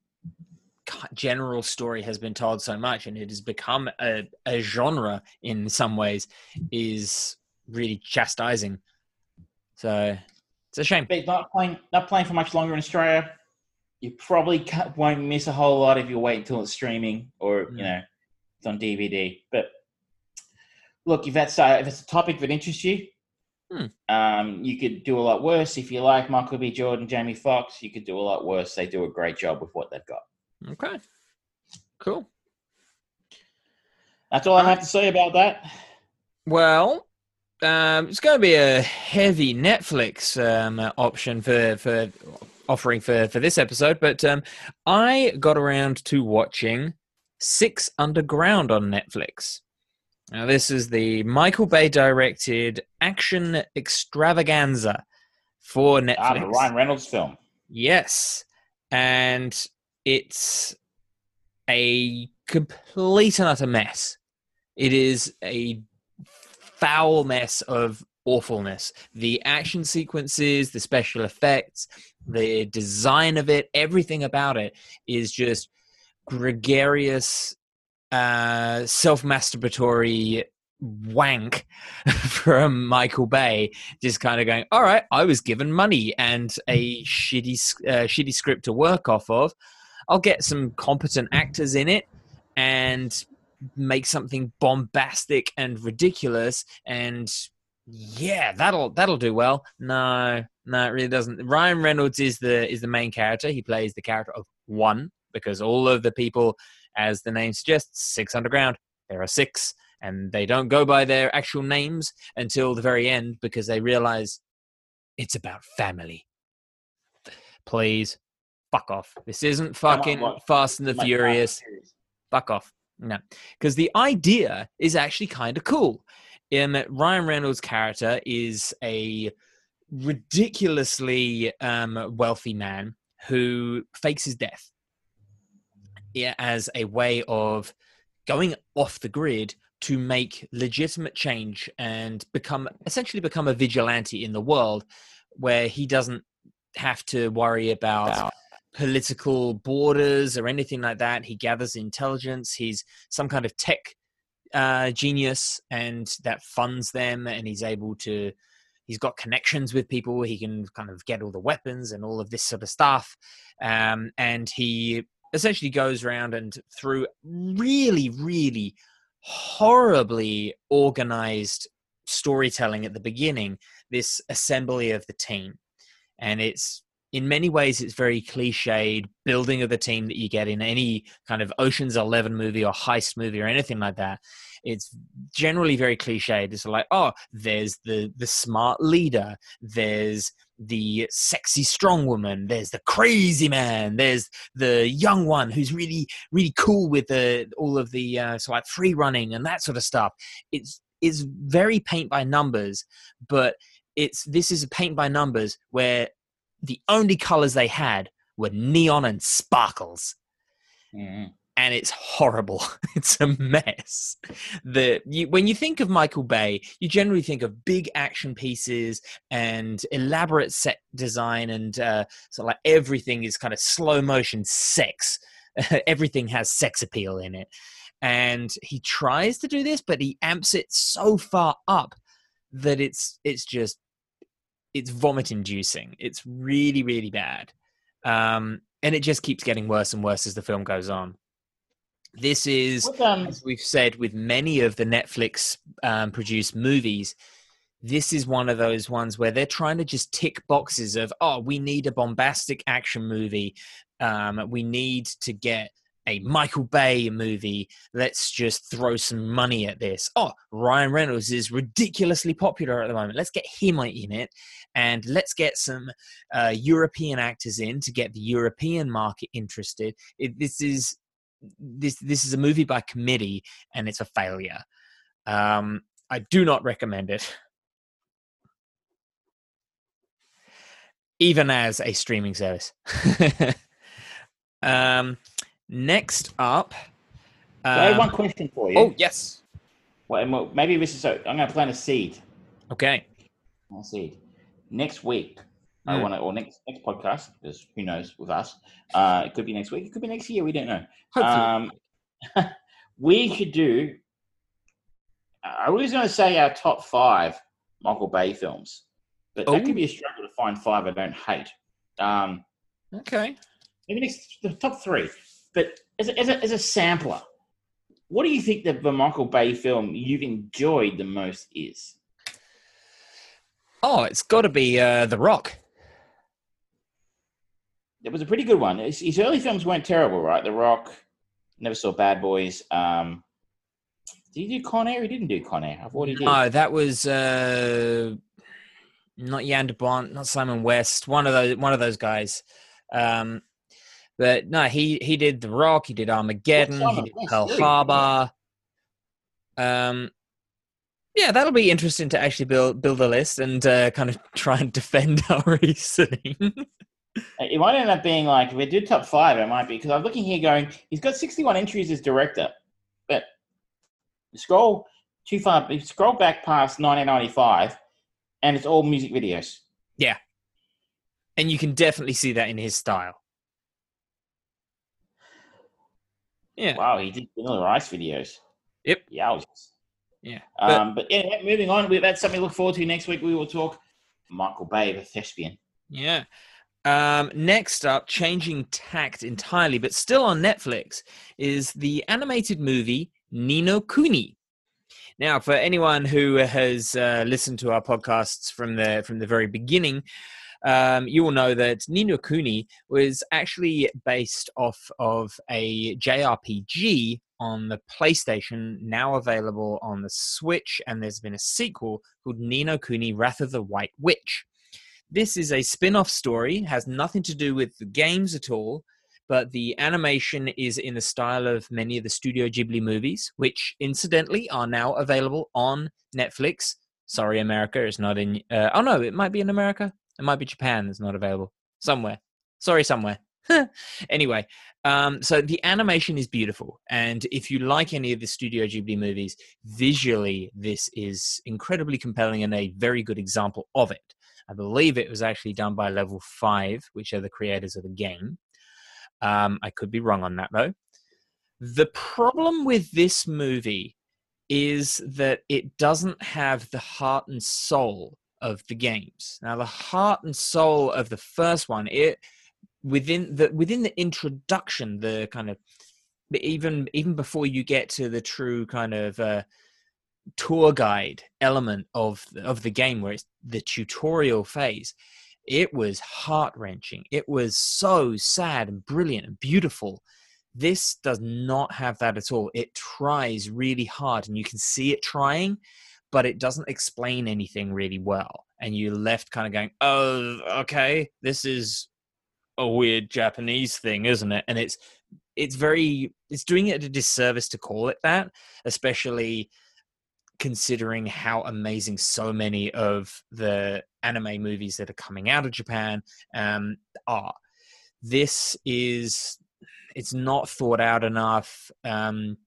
general story has been told so much, and it has become a, a genre in some ways, is really chastising. So it's a shame.
But not playing, not playing for much longer in Australia. You probably can't, won't miss a whole lot if you wait until it's streaming or
Mm.
you know it's on D V D. But look, if that's uh, if it's a topic that interests you,
Hmm.
um, you could do a lot worse. If you like Michael B. Jordan, Jamie Foxx, you could do a lot worse. They do a great job with what they've got.
Okay, cool.
That's all I have to say about that.
Well, um, it's going to be a heavy Netflix um, option for for offering for for this episode, but um, I got around to watching Six Underground on Netflix. Now, this is the Michael Bay directed action extravaganza for Netflix.
Ah, the Ryan Reynolds film.
Yes, and it's a complete and utter mess. It is a foul mess of awfulness. The action sequences, the special effects, the design of it, everything about it is just gregarious, uh, self-masturbatory wank from Michael Bay, just kind of going, all right, I was given money and a shitty, uh, shitty script to work off of. I'll get some competent actors in it and make something bombastic and ridiculous, and yeah, that'll that'll do well. No, no, it really doesn't. Ryan Reynolds is the is the main character. He plays the character of one, because all of the people, as the name suggests, Six Underground, there are six, and they don't go by their actual names until the very end because they realize it's about family. Please, fuck off. This isn't fucking
on,
Fast and the Furious. Fuck off. No, because the idea is actually kind of cool. In Ryan Reynolds' character is a ridiculously um, wealthy man who fakes his death, yeah, as a way of going off the grid to make legitimate change and become essentially become a vigilante in the world, where he doesn't have to worry about political borders or anything like that. He gathers intelligence. He's some kind of tech uh, genius, and that funds them, and he's able to, he's got connections with people. He can kind of get all the weapons and all of this sort of stuff. Um, and he essentially goes around and through really, really horribly organized storytelling at the beginning, this assembly of the team. And it's, in many ways, it's very cliched building of the team that you get in any kind of Ocean's Eleven movie or heist movie or anything like that. It's generally very cliched. It's like, oh, there's the the smart leader, there's the sexy strong woman, there's the crazy man, there's the young one who's really really cool with the all of the uh, so like free running and that sort of stuff. It's it's very paint by numbers, but it's this is a paint by numbers where the only colors they had were neon and sparkles.
Mm-hmm.
and it's horrible. It's a mess. The you, when you think of Michael Bay, you generally think of big action pieces and elaborate set design, and uh, so like everything is kind of slow motion sex. Everything has sex appeal in it, and he tries to do this, but he amps it so far up that it's it's just it's vomit inducing. It's really really bad. Um, and it just keeps getting worse and worse as the film goes on. This is,
With, um,
as we've said, with many of the Netflix um, produced movies, this is one of those ones where they're trying to just tick boxes of, oh, we need a bombastic action movie. Um, we need to get a Michael Bay movie. Let's just throw some money at this. Oh, Ryan Reynolds is ridiculously popular at the moment. Let's get him in it. And let's get some uh, European actors in to get the European market interested. It, this is this this is a movie by committee, and it's a failure. Um, I do not recommend it, even as a streaming service. um, next up,
so I have
um,
one question for you.
oh yes,
Well, maybe this is so. I'm going to plant a seed.
okay.
A seed. Next week, I
Mm.
want to, or next next podcast, because who knows with us. Uh, it could be next week. It could be next year. We don't know.
Hopefully.
Um, we could do. I was going to say our top five Michael Bay films, but that
Oh.
could be a struggle to find five I don't hate. Um,
Okay.
maybe next the top three. But as a, as a, as a sampler, what do you think the, the Michael Bay film you've enjoyed the most is?
Oh, it's got to be uh, The Rock.
It was a pretty good one. His, his early films weren't terrible, right? The Rock, never saw Bad Boys. Um, did he do Con Air? He didn't do Con Air. I thought he did.
No, that was uh, not Jan de Bont, not Simon West. One of those, one of those guys. Um, but no, he he did The Rock. He did Armageddon.
Well,
he
Simon
did
West,
Pearl
really,
Harbor. Um, yeah, that'll be interesting to actually build build a list and uh, kind of try and defend our reasoning.
It might end up being like, if we do top five, it might be, because I'm looking here going, he's got sixty-one entries as director, but scroll too far, scroll back past nineteen ninety-five, and it's all music videos.
Yeah. And you can definitely see that in his style. Yeah.
Wow, he did Vanilla Ice videos.
Yep.
Yeah.
Yeah.
Um, but, but yeah, moving on, we that's something to look forward to next week. We will talk Michael Bay, the thespian.
Yeah. Um, next up, changing tact entirely, but still on Netflix, is the animated movie Ni no Kuni. Now, for anyone who has uh, listened to our podcasts from the from the very beginning, um, you will know that Ni no Kuni was actually based off of a J R P G on the PlayStation, now available on the Switch, and there's been a sequel called Ni no Kuni: Wrath of the White Witch. This is a spin-off story, has nothing to do with the games at all, but the animation is in the style of many of the Studio Ghibli movies, which incidentally are now available on Netflix. Sorry, America, it's not in... Uh, oh, no, it might be in America. It might be Japan that's not available. Somewhere. Sorry, somewhere. Anyway, um, so the animation is beautiful. And if you like any of the Studio Ghibli movies, visually, this is incredibly compelling and a very good example of it. I believe it was actually done by Level five, which are the creators of the game. Um, I could be wrong on that, though. The problem with this movie is that it doesn't have the heart and soul of the games. Now, the heart and soul of the first one, it within the within the introduction, the kind of even even before you get to the true kind of uh, tour guide element of of the game, where it's the tutorial phase, it was heart-wrenching. It was so sad and brilliant and beautiful. This does not have that at all. It tries really hard, and you can see it trying, but it doesn't explain anything really well. And you're left kind of going, oh, okay, this is a weird Japanese thing, isn't it? And it's it's very, it's doing it a disservice to call it that, especially considering how amazing so many of the anime movies that are coming out of Japan um, are. This is, it's not thought out enough, um,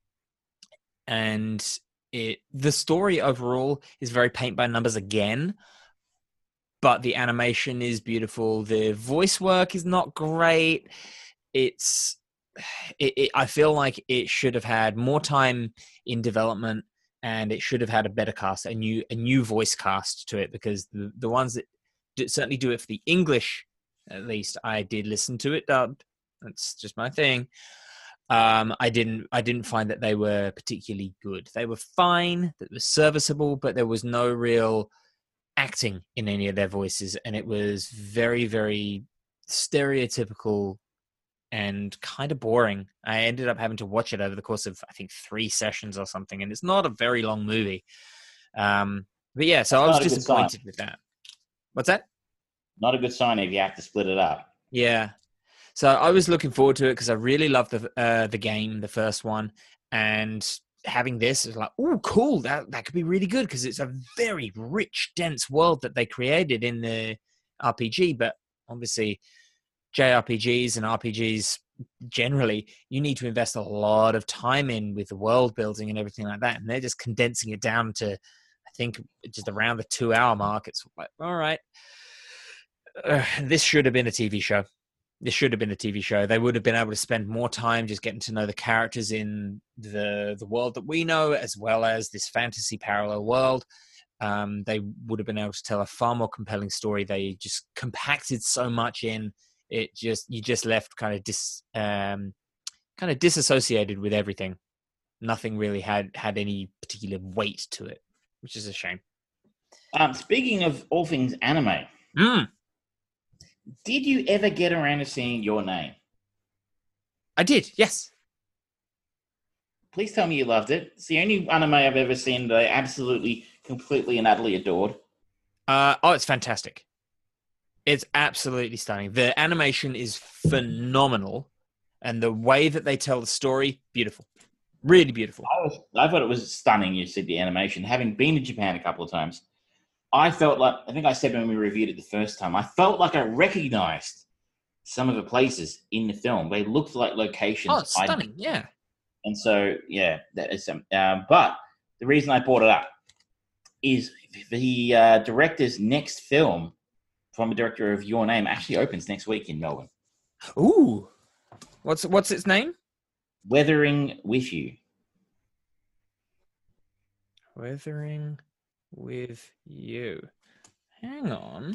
and it the story overall is very paint by numbers again. But the animation is beautiful. The voice work is not great. It's it, it, I feel like it should have had more time in development, and it should have had a better cast, a new a new voice cast to it, because the, the ones that do, certainly do it for the English, at least, I did listen to it dubbed. That's just my thing. Um, I didn't I didn't find that they were particularly good. They were fine, that was serviceable, but there was no real acting in any of their voices, and it was very, very stereotypical and kind of boring. I ended up having to watch it over the course of, I think, three sessions or something, and it's not a very long movie. Um, but yeah, so
That's
I was disappointed with that. What's that?
Not a good sign if you have to split it up.
Yeah. So I was looking forward to it because I really loved the uh, the game, the first one, and having this is like, oh, cool, that that could be really good, because it's a very rich, dense world that they created in the R P G. But obviously, J R P Gs and R P Gs generally, you need to invest a lot of time in with the world building and everything like that, and they're just condensing it down to, I think, just around the two hour mark. It's like, all right, uh, this should have been a T V show. This should have been a T V show. They would have been able to spend more time just getting to know the characters in the the world that we know, as well as this fantasy parallel world. Um, they would have been able to tell a far more compelling story. They just compacted so much in it. Just you just left kind of dis um, kind of disassociated with everything. Nothing really had had any particular weight to it, which is a shame.
Um, speaking of all things anime.
Mm.
Did you ever get around to seeing Your Name?
I did, yes.
Please tell me you loved it. It's the only anime I've ever seen that I absolutely, completely and utterly adored.
Uh, oh, it's fantastic. It's absolutely stunning. The animation is phenomenal, and the way that they tell the story, beautiful. Really beautiful.
I, was, I thought it was stunning, you said, the animation. Having been to Japan a couple of times, I felt like, I think I said when we reviewed it the first time, I felt like I recognized some of the places in the film. They looked like locations.
Oh, it's stunning, I'd, yeah.
And so, yeah, that is some. Um, but the reason I brought it up is the uh, director's next film from the director of Your Name actually opens next week in Melbourne.
Ooh. What's what's its name?
Weathering with You.
Weathering with You. Hang on.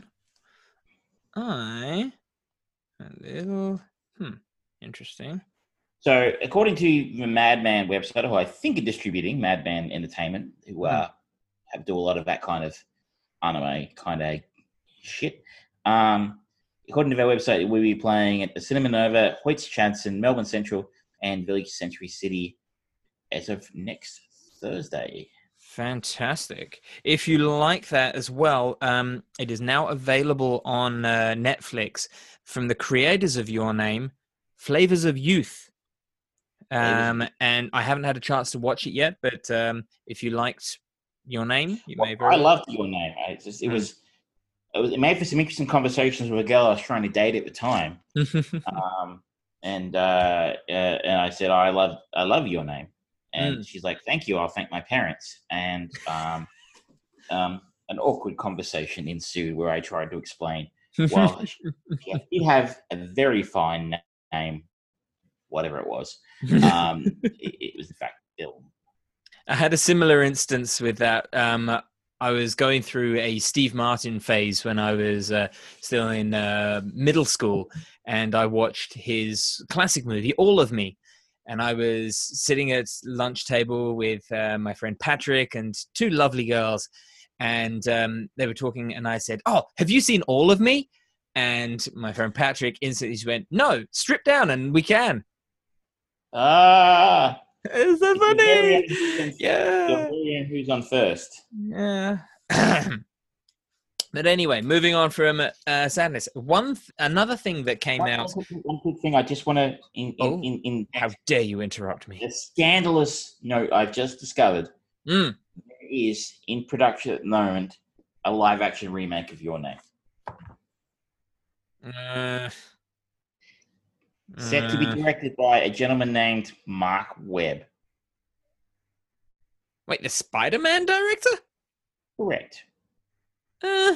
I a little hmm interesting.
So, according to the Madman website, who I think are distributing, Madman Entertainment, who uh, mm-hmm. have do a lot of that kind of anime kind of shit. Um, according to their website, we'll be playing at the Cinema Nova, Hoyts Chadson, Melbourne Central, and Village Century City as of next Thursday.
Fantastic. If you like that as well, um, it is now available on uh, Netflix from the creators of Your Name, Flavors of Youth. Um, and I haven't had a chance to watch it yet, but um, if you liked Your Name, you may
well,
very
I loved Your Name. It's just, it, mm. was, it was it made for some interesting conversations with a girl I was trying to date at the time. um, and uh, uh, and I said, oh, I love I love Your Name. And mm. she's like, thank you, I'll thank my parents. And um, um, an awkward conversation ensued where I tried to explain, well, she, she did have a very fine name, whatever it was. Um, it, it was, in fact, ill.
I had a similar instance with that. Um, I was going through a Steve Martin phase when I was uh, still in uh, middle school, and I watched his classic movie, All of Me. And I was sitting at lunch table with uh, my friend Patrick and two lovely girls. And um, they were talking, and I said, oh, have you seen All of Me? And my friend Patrick instantly went, no, strip down and we can.
Ah.
Is that funny? Yeah.
Who's on first?
Yeah. But anyway, moving on from uh, sadness. One, th- another thing that came
one,
out.
One quick thing, I just want to. In, in,
oh,
in, in,
how dare you interrupt me?
The scandalous note I've just discovered
mm.
there is in production at the moment a live action remake of Your Name.
Uh,
Set to be
Uh,
directed by a gentleman named Mark Webb.
wait, the Spider-Man director?
Correct.
Uh,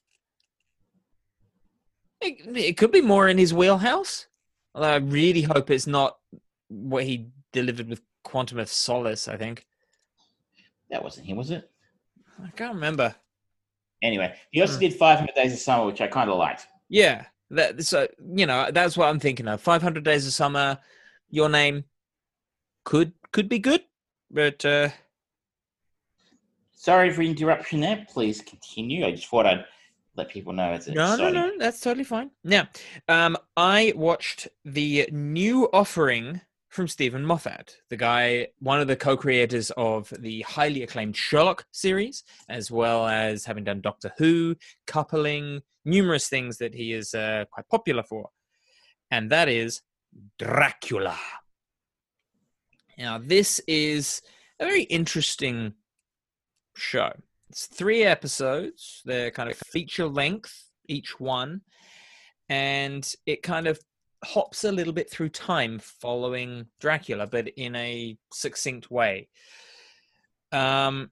it, it could be more in his wheelhouse. Although I really hope it's not what he delivered with Quantum of Solace, I think.
That wasn't him, was it?
I can't remember.
Anyway, he also
Hmm.
did five hundred Days of Summer, which I kind of liked.
Yeah, that, so, you know, that's what I'm thinking of. five hundred Days of Summer, Your Name could could be good, but... Uh,
Sorry for interruption there. Please continue. I just thought I'd let people know it's
No, no,
exciting.
no, that's totally fine. Now, um, I watched the new offering from Stephen Moffat, the guy, one of the co-creators of the highly acclaimed Sherlock series, as well as having done Doctor Who, Coupling, numerous things that he is uh, quite popular for. And that is Dracula. Now, this is a very interesting show. It's three episodes. They're kind of feature length, each one. And it kind of hops a little bit through time following Dracula, but in a succinct way. Um,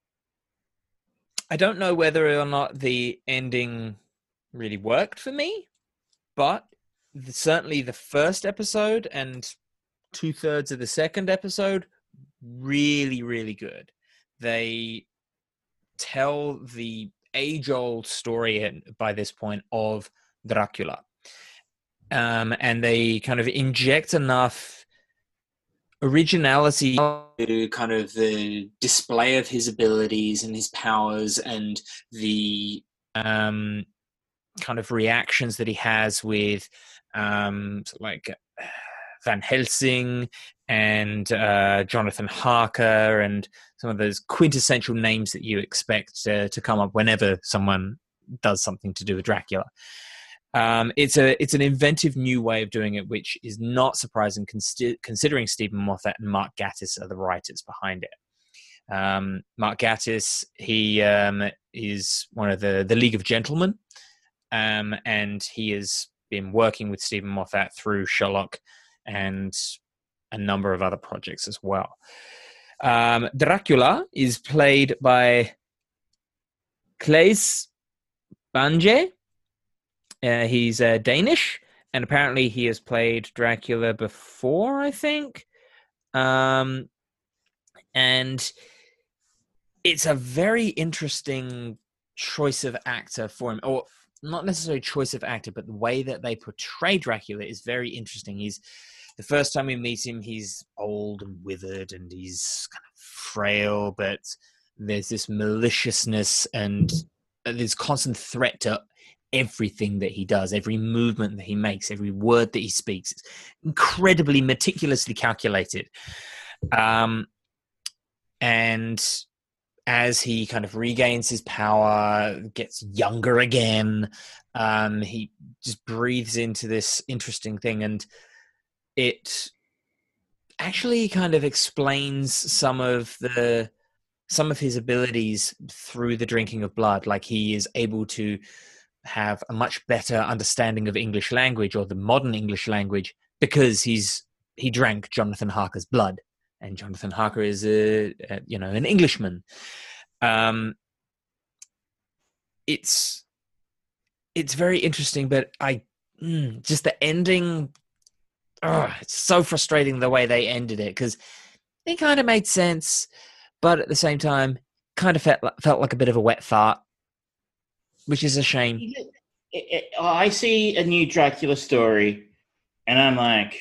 I don't know whether or not the ending really worked for me, but the, certainly the first episode and two thirds of the second episode, really, really good. They tell the age-old story by this point of Dracula. Um, and they kind of inject enough originality to kind of the display of his abilities and his powers and the um, kind of reactions that he has with um, like Van Helsing and uh, Jonathan Harker and some of those quintessential names that you expect uh, to come up whenever someone does something to do with Dracula. Um, it's a it's an inventive new way of doing it, which is not surprising consi- considering Stephen Moffat and Mark Gatiss are the writers behind it. Um, Mark Gatiss, he um, is one of the, the League of Gentlemen, um, and he has been working with Stephen Moffat through Sherlock and a number of other projects as well. Um, Dracula is played by Claes Banje. Uh, he's uh, Danish, and apparently he has played Dracula before, I think. Um, and it's a very interesting choice of actor for him, or not necessarily choice of actor, but the way that they portray Dracula is very interesting. He's the first time we meet him, he's old and withered, and he's kind of frail, but there's this maliciousness and this constant threat to everything that he does, every movement that he makes, every word that he speaks. It's incredibly meticulously calculated. Um, and as he kind of regains his power, gets younger again, um, he just breathes into this interesting thing. And it actually kind of explains some of the some of his abilities through the drinking of blood. Like he is able to have a much better understanding of English language, or the modern English language, because he's he drank Jonathan Harker's blood, and Jonathan Harker is a, a you know an Englishman. Um, it's it's very interesting, but I mm, just the ending. Oh, it's so frustrating the way they ended it, because it kind of made sense, but at the same time, kind of felt felt like a bit of a wet fart, which is a shame.
It, it, I see a new Dracula story, and I'm like,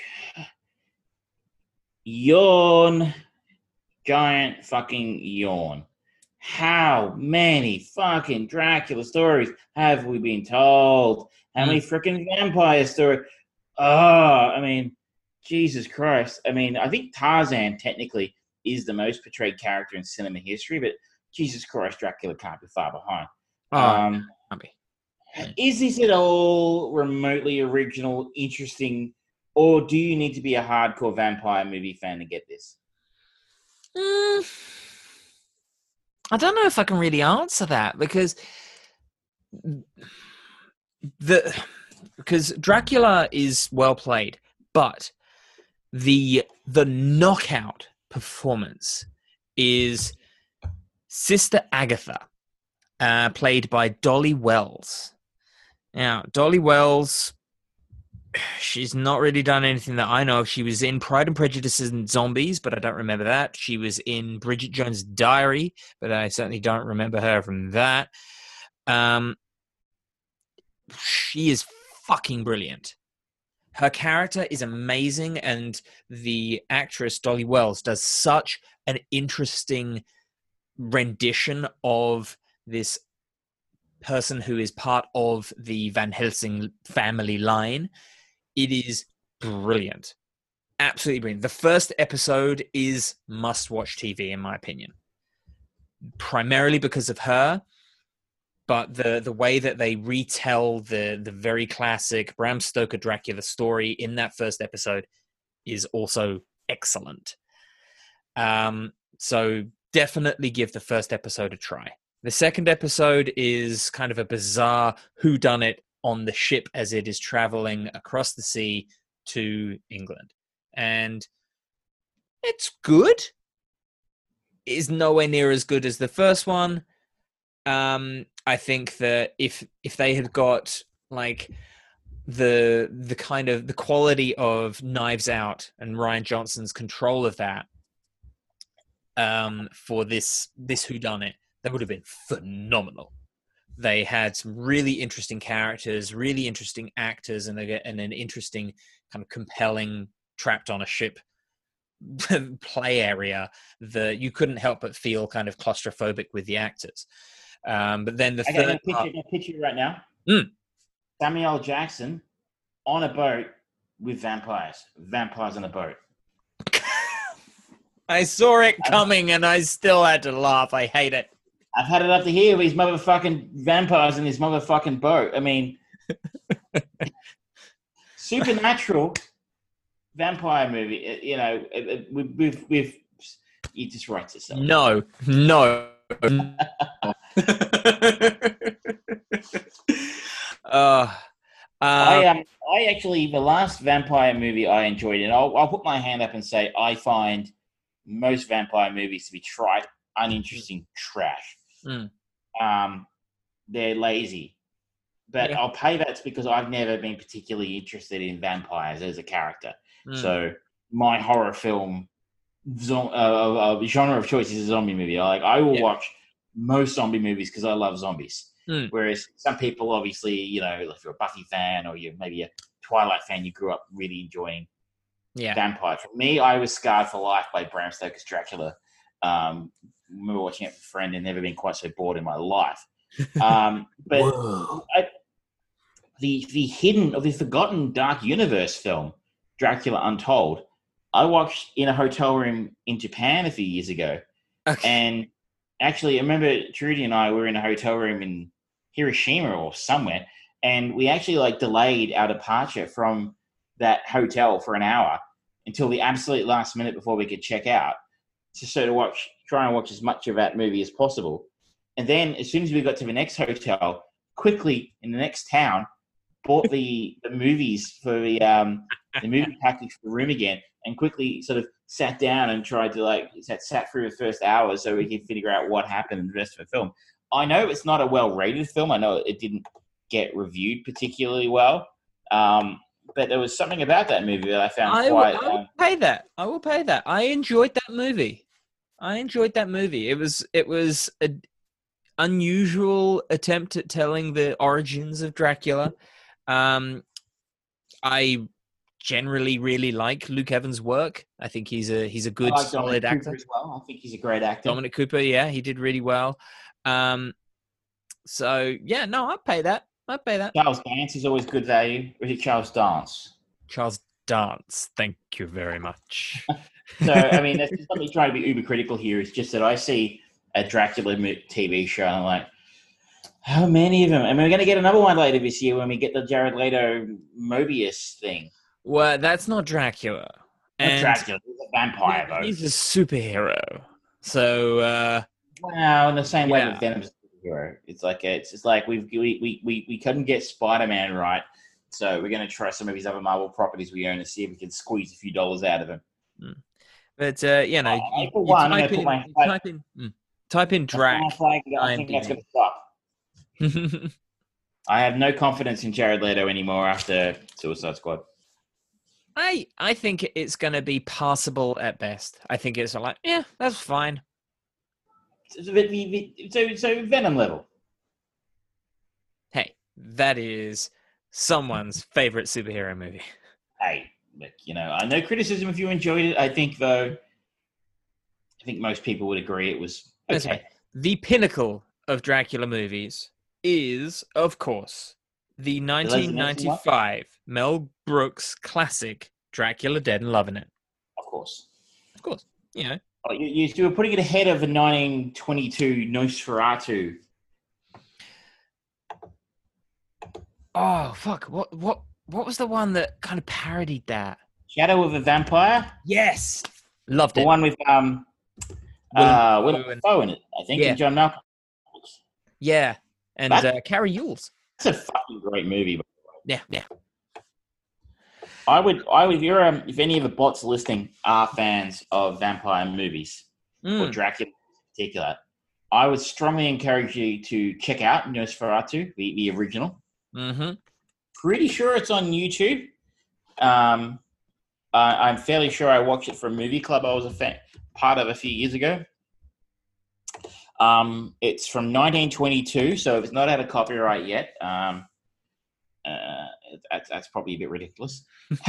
yawn, giant fucking yawn. How many fucking Dracula stories have we been told? How
Mm.
many freaking vampire stories? Oh, I mean, Jesus Christ. I mean, I think Tarzan technically is the most portrayed character in cinema history, but Jesus Christ, Dracula can't be far behind.
Oh,
Um,
can't be.
Is this at all remotely original, interesting, or do you need to be a hardcore vampire movie fan to get this?
Mm, I don't know if I can really answer that, because the because Dracula is well played. But the the knockout performance is Sister Agatha, uh, played by Dolly Wells. Now, Dolly Wells, she's not really done anything that I know of. She was in Pride and Prejudice and Zombies, but I don't remember that. She was in Bridget Jones' Diary, but I certainly don't remember her from that. Um, she is fucking brilliant. Her character is amazing, and the actress Dolly Wells does such an interesting rendition of this person who is part of the Van Helsing family line. It is brilliant. Absolutely brilliant. The first episode is must-watch T V, in my opinion. Primarily because of her, but the, the way that they retell the, the very classic Bram Stoker Dracula story in that first episode is also excellent. Um, so definitely give the first episode a try. The second episode is kind of a bizarre whodunit on the ship as it is traveling across the sea to England. And it's good. It is nowhere near as good as the first one. Um, I think that if if they had got like the the kind of the quality of Knives Out and Rian Johnson's control of that um, for this this whodunit, that would have been phenomenal. They had some really interesting characters, really interesting actors, and they get and an interesting kind of compelling trapped on a ship play area that you couldn't help but feel kind of claustrophobic with the actors. Um, but then the
I
third
got a picture,
part,
I got a picture right now.
Mm.
Samuel L. Jackson on a boat with vampires. Vampires on a boat.
I saw it coming and I still had to laugh. I hate it.
I've had it up to here with these motherfucking vampires in this motherfucking boat. I mean, supernatural vampire movie. You know, with with, with you just write yourself.
No, no. uh, um,
I um, I actually the last vampire movie I enjoyed, and I'll I'll put my hand up and say I find most vampire movies to be trite, uninteresting trash.
Mm.
Um, they're lazy, but
Yeah.
I'll pay that because I've never been particularly interested in vampires as a character.
Mm.
So my horror film zo- uh, uh, genre of choice is a zombie movie. Like I will
Yeah.
watch most zombie movies because I love zombies.
Mm.
Whereas some people, obviously, you know, if you're a Buffy fan or you're maybe a Twilight fan, you grew up really enjoying
yeah.
vampire. For me, I was scarred for life by Bram Stoker's Dracula. Um, I remember watching it with a friend and never been quite so bored in my life. Um, but I, the the hidden or the forgotten Dark Universe film, Dracula Untold, I watched in a hotel room in Japan a few years ago.
Okay.
And actually, I remember Trudy and I were in a hotel room in Hiroshima or somewhere, and we actually like delayed our departure from that hotel for an hour until the absolute last minute before we could check out, to sort of watch, try and watch as much of that movie as possible. And then as soon as we got to the next hotel, quickly in the next town, bought the, the movies for the um, the movie package for the room again, and quickly sort of sat down and tried to like sat, sat through the first hour so we could figure out what happened in the rest of the film. I know it's not a well-rated film. I know it didn't get reviewed particularly well. Um, but there was something about that movie that I found
I,
quite...
will, I will
um,
pay that. I will pay that. I enjoyed that movie. I enjoyed that movie. It was it was an unusual attempt at telling the origins of Dracula. Um, I generally really like Luke Evans' work. I think he's a he's a good,
I like
solid
Dominic
actor.
Cooper as well. I think he's a great actor.
Dominic Cooper, yeah, he did really well. Um, so yeah, no, I'd pay that. I'd pay that.
Charles Dance is always good value. Or is it Charles Dance?
Charles Dance, thank you very much.
So, I mean, that's just not me trying to be uber critical here. It's just that I see a Dracula T V show and I'm like, how many of them? And we're going to get another one later this year when we get the Jared Leto Mobius thing.
Well, that's not Dracula.
Not
And
Dracula, he's a vampire, though.
he's a superhero. So, uh,
Wow, in the same way
Yeah.
that Venom's a superhero. It's like it's just like we've we we we, we couldn't get Spider-Man right, So we're going to try some of his other Marvel properties we own and see if we can squeeze a few dollars out of him.
Mm. But uh, you know, you,
for
you
one, I'm
type,
going to put
in,
my
you
flag,
type in, mm, type in
my
Drac.
flag. I think that's going to stop. I have no confidence in Jared Leto anymore after Suicide Squad.
I I think it's going to be passable at best. I think it's like, yeah, that's fine.
So, so, so Venom level.
Hey, that is someone's favorite superhero movie.
Hey, look, you know, I know criticism if you enjoyed it. I think, though, I think most people would agree it was okay.
The pinnacle of Dracula movies is, of course, the nineteen ninety-five Mel Brooks classic Dracula Dead and Loving It.
Of course.
Of course. You know.
Oh, you, you were putting it ahead of the nineteen twenty-two Nosferatu.
Oh, fuck. What what what was the one that kind of parodied that?
Shadow of a Vampire?
Yes. Loved it.
The one with um uh Willem Dafoe in it, I think, yeah. and John Malkovich.
Yeah. And uh, Carrie Yules.
That's a fucking great movie.
Yeah, yeah.
I would, I would, if you're, um, if any of the bots listening are fans of vampire movies mm. or Dracula in particular, I would strongly encourage you to check out Nosferatu, the, the original.
Mm-hmm.
Pretty sure it's on YouTube. Um, uh, I'm fairly sure I watched it for a movie club I was a fan, part of a few years ago. Um, it's from nineteen twenty-two, so if it's not out of copyright yet, um, uh, that's, that's probably a bit ridiculous.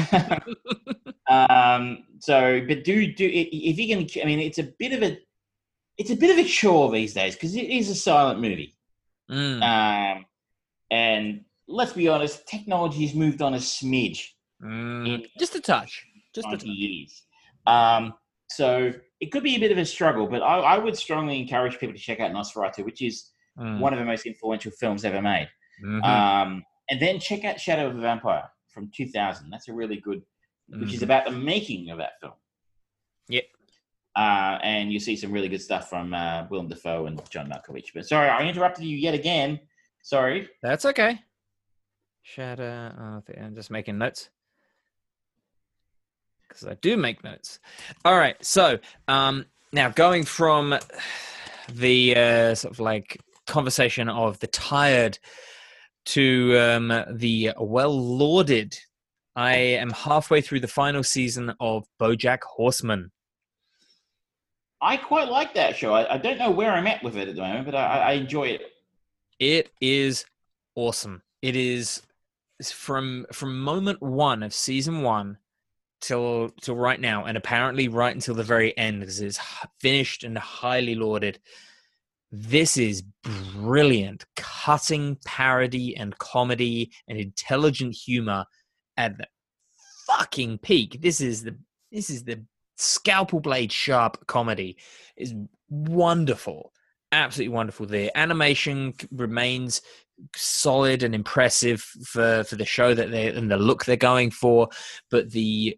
um, so, but do do if you can, I mean, it's a bit of a, it's a bit of a chore these days because it is a silent movie.
Mm.
Um, and let's be honest, technology has moved on a smidge.
Mm. In just a touch, just a touch.
Years. Um, so it could be a bit of a struggle, but I, I would strongly encourage people to check out Nosferatu, which is mm. one of the most influential films ever made.
Mm-hmm.
Um, and then check out Shadow of the Vampire from two thousand. That's a really good, which mm-hmm. is about the making of that film.
Yep.
Uh, and you see some really good stuff from uh, Willem Dafoe and John Malkovich. But sorry, I interrupted you yet again. Sorry.
That's okay. Shadow. Oh, I'm just making notes. Because I do make notes. All right. So um, now going from the uh, sort of like conversation of the tired to um, the well-lauded, I am halfway through the final season of BoJack Horseman.
I quite like that show. I, I don't know where I'm at with it at the moment, but I, I enjoy it.
It is awesome. It is from from moment one of season one till till right now, and apparently right until the very end, because it's finished and highly lauded. This is brilliant, cutting parody and comedy and intelligent humor at the fucking peak. This is the this is the scalpel blade sharp comedy. Is wonderful, absolutely wonderful. The animation remains solid and impressive for for the show that they and the look they're going for, but the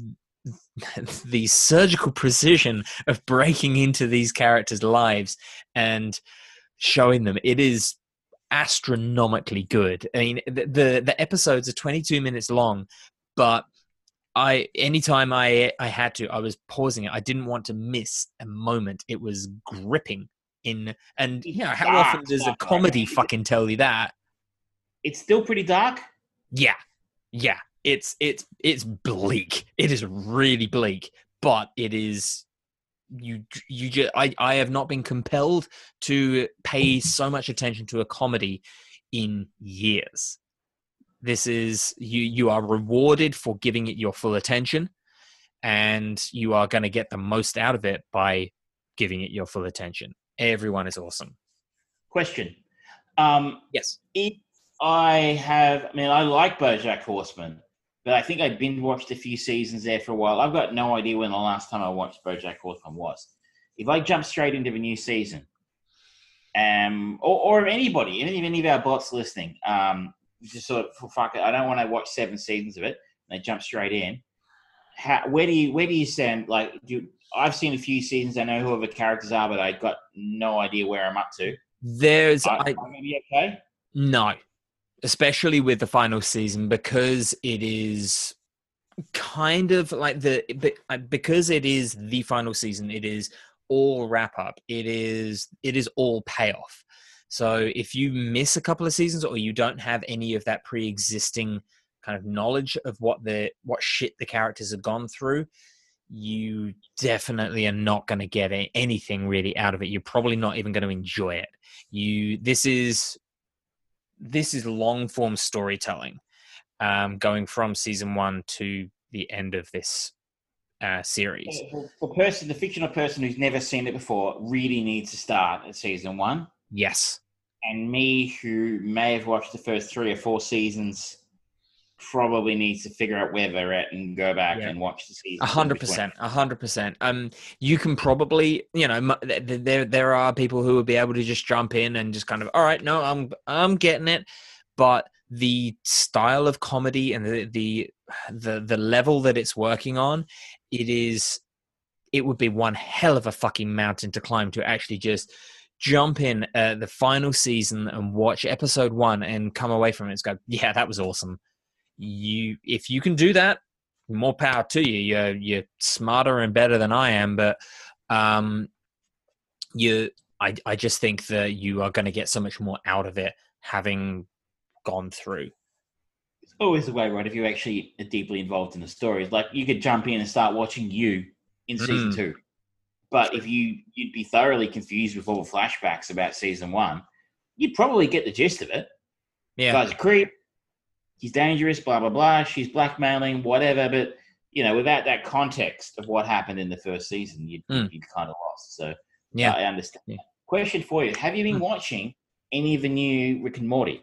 the surgical precision of breaking into these characters' lives and showing them, it is astronomically good. I mean, the the, the episodes are twenty-two minutes long, but I anytime I I had to, I was pausing it. I didn't want to miss a moment. It was gripping in, and you know, how dark, often does a comedy right? fucking tell you that?
It's still pretty dark.
Yeah, yeah. It's it's it's bleak. It is really bleak, but it is you you just I, I have not been compelled to pay so much attention to a comedy in years. This is you you are rewarded for giving it your full attention, and you are going to get the most out of it by giving it your full attention. Everyone is awesome.
Question. Um,
yes.
If I have, I mean, I like BoJack Horseman. But I think I binge watched a few seasons there for a while. I've got no idea when the last time I watched BoJack Horseman was. If I jump straight into the new season, um, or, or anybody, any, any of our bots listening, um, just sort of, well, fuck it, I don't want to watch seven seasons of it. And they jump straight in. How, where do you where do you stand? Like, do you, I've seen a few seasons. I know who the characters are, but I got no idea where I'm up to.
There's,
I,
I,
I'm gonna be okay.
No. especially with the final season, because it is kind of like the because it is the final season. It is all wrap up. It is it is all payoff. So if you miss a couple of seasons or you don't have any of that pre-existing kind of knowledge of what the what shit the characters have gone through, you definitely are not going to get anything really out of it. You're probably not even going to enjoy it. You this is this is long form storytelling, um, going from season one to the end of this uh, series.
The person, the fictional person who's never seen it before, really needs to start at season one.
Yes.
And me, who may have watched the first three or four seasons, probably needs to figure out where they're at and go back yeah. and watch the season.
A hundred percent, a hundred percent. Um, you can probably, you know, there there are people who will be able to just jump in and just kind of, all right, no, I'm I'm getting it, but the style of comedy and the the the the level that it's working on, it is, it would be one hell of a fucking mountain to climb to actually just jump in uh, the final season and watch episode one and come away from it and go, yeah, that was awesome. You, if you can do that, more power to you. You're you're smarter and better than I am, but um, you, I I just think that you are going to get so much more out of it having gone through.
It's always the way, right? If you're actually deeply involved in the stories, like you could jump in and start watching You in season mm. two, but if you you'd be thoroughly confused with all the flashbacks about season one, you'd probably get the gist of it.
Yeah,
guy's a creep. He's dangerous, blah, blah, blah. She's blackmailing, whatever. But, you know, without that context of what happened in the first season, you'd, mm. you'd be kind of lost. So, yeah, uh, I understand. Yeah. Question for you. Have you been mm. watching any of the new Rick and Morty?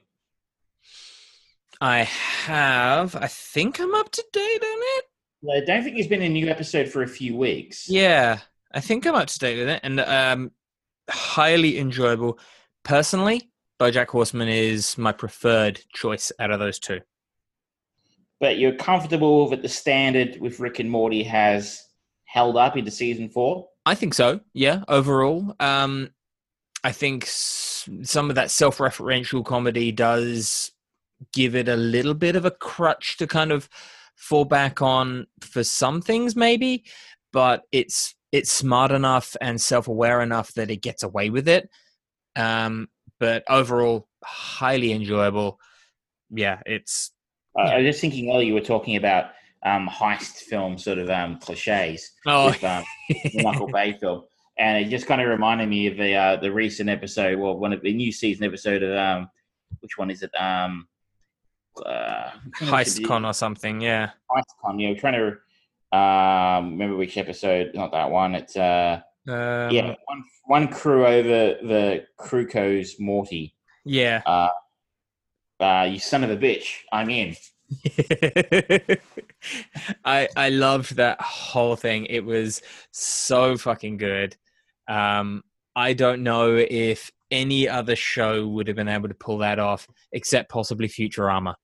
I have. I think I'm up to date on it.
I don't think there's been a new episode for a few weeks.
Yeah, I think I'm up to date with it. And um, highly enjoyable. Personally, BoJack Horseman is my preferred choice out of those two.
But you're comfortable that the standard with Rick and Morty has held up into season four?
I think so, yeah, overall. Um, I think s- some of that self-referential comedy does give it a little bit of a crutch to kind of fall back on for some things maybe, but it's it's smart enough and self-aware enough that it gets away with it. Um But overall, highly enjoyable. Yeah, it's...
Uh,
yeah.
I was just thinking earlier you were talking about um, heist film sort of um, cliches
oh.
with um, the Michael Bay film. And it just kind of reminded me of the uh, the recent episode, well, one of the new season episode of... Um, which one is it? Um, uh,
HeistCon or something, yeah.
HeistCon, yeah. We're trying to um, remember which episode. Not that one. It's... Uh,
Um,
yeah, one, one crew over the Kruko's Morty.
Yeah.
Uh, uh, you son of a bitch, I'm in.
I I loved that whole thing. It was so fucking good. Um, I don't know if any other show would have been able to pull that off, except possibly Futurama.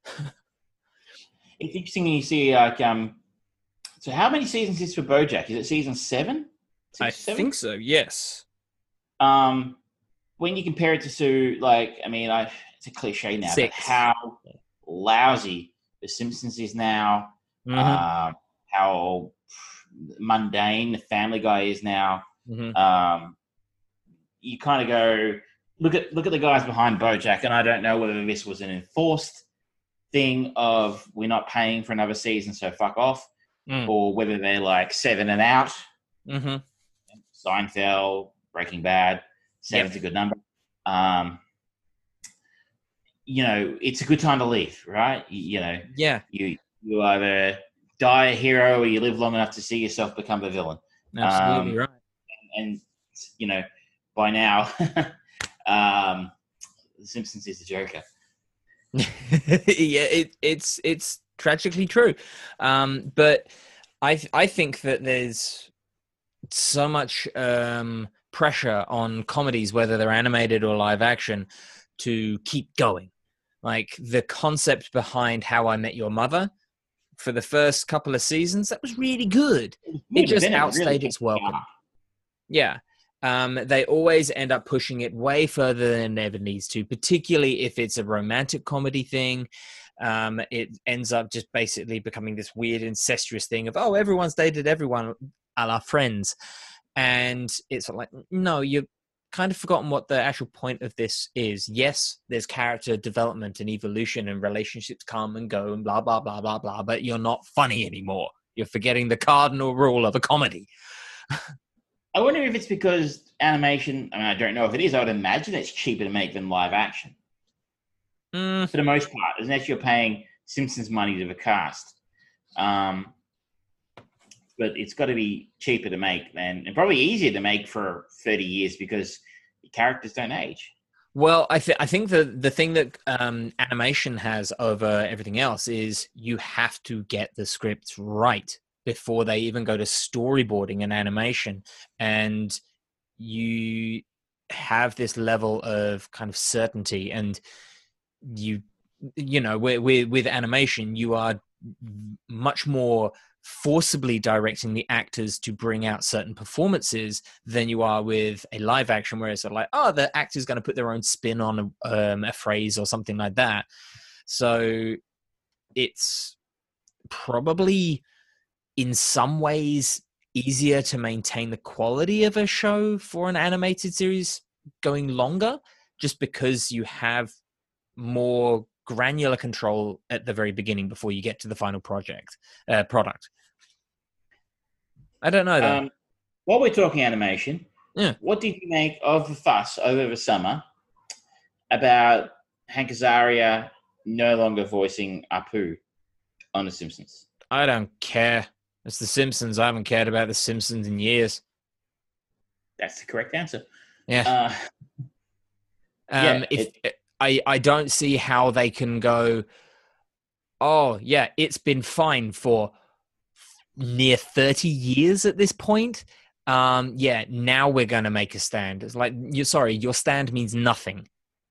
It's interesting when you see like um. So how many seasons is for BoJack? Is it season seven? Six,
I
seven?
think so. Yes.
Um, when you compare it to Sue, like I mean, I it's a cliche now,
Six.
but how lousy The Simpsons is now,
Mm-hmm.
um, how mundane The Family Guy is now.
Mm-hmm.
Um, you kind of go look at look at the guys behind BoJack, and I don't know whether this was an enforced thing of we're not paying for another season, so fuck off,
Mm.
or whether they're like seven and out.
Mm-hmm.
Seinfeld, Breaking Bad, seven's
Yep.
a good number. Um, you know, it's a good time to leave, right? You, you know,
Yeah.
you you either die a hero or you live long enough to see yourself become a villain.
Absolutely
Um,
right.
And, you know, by now, um, The Simpsons is the Joker.
yeah, it, it's it's tragically true, um, but I I think that there's so much um, pressure on comedies, whether they're animated or live action, to keep going. Like the concept behind How I Met Your Mother, for the first couple of seasons, that was really good. It just outstayed its welcome. Yeah. Um, they always end up pushing it way further than it ever needs to, particularly if it's a romantic comedy thing. Um, it ends up just basically becoming this weird incestuous thing of, oh, everyone's dated everyone, a la Friends. And it's like, no, you've kind of forgotten what the actual point of this is. Yes, there's character development and evolution and relationships come and go and blah, blah, blah, blah, blah, but you're not funny anymore. You're forgetting the cardinal rule of a comedy.
I wonder if it's because animation, I mean, I don't know if it is. I would imagine it's cheaper to make than live action.
Mm.
For the most part, unless you're paying Simpsons money to the cast. Um, but it's got to be cheaper to make than, and probably easier to make for thirty years because the characters don't age.
Well, I, th- I think the, the thing that um, animation has over everything else is you have to get the scripts right before they even go to storyboarding and animation. And you have this level of kind of certainty, and you, you know, with, with, with animation, you are much more forcibly directing the actors to bring out certain performances than you are with a live action, where it's sort of like, oh, the actor's going to put their own spin on a, um, a phrase or something like that. So it's probably in some ways easier to maintain the quality of a show for an animated series going longer, just because you have more granular control at the very beginning before you get to the final project uh, product. I don't know though.
Um, while we're talking animation,
yeah.
What did you make of the fuss over the summer about Hank Azaria no longer voicing Apu on The Simpsons?
I don't care. It's The Simpsons. I haven't cared about The Simpsons in years.
That's the correct answer.
Yeah.
Uh,
um,
yeah
if
it,
I, I don't see how they can go, oh, yeah, it's been fine for near thirty years at this point. Um, yeah, now we're going to make a stand. It's like, you're sorry, your stand means nothing.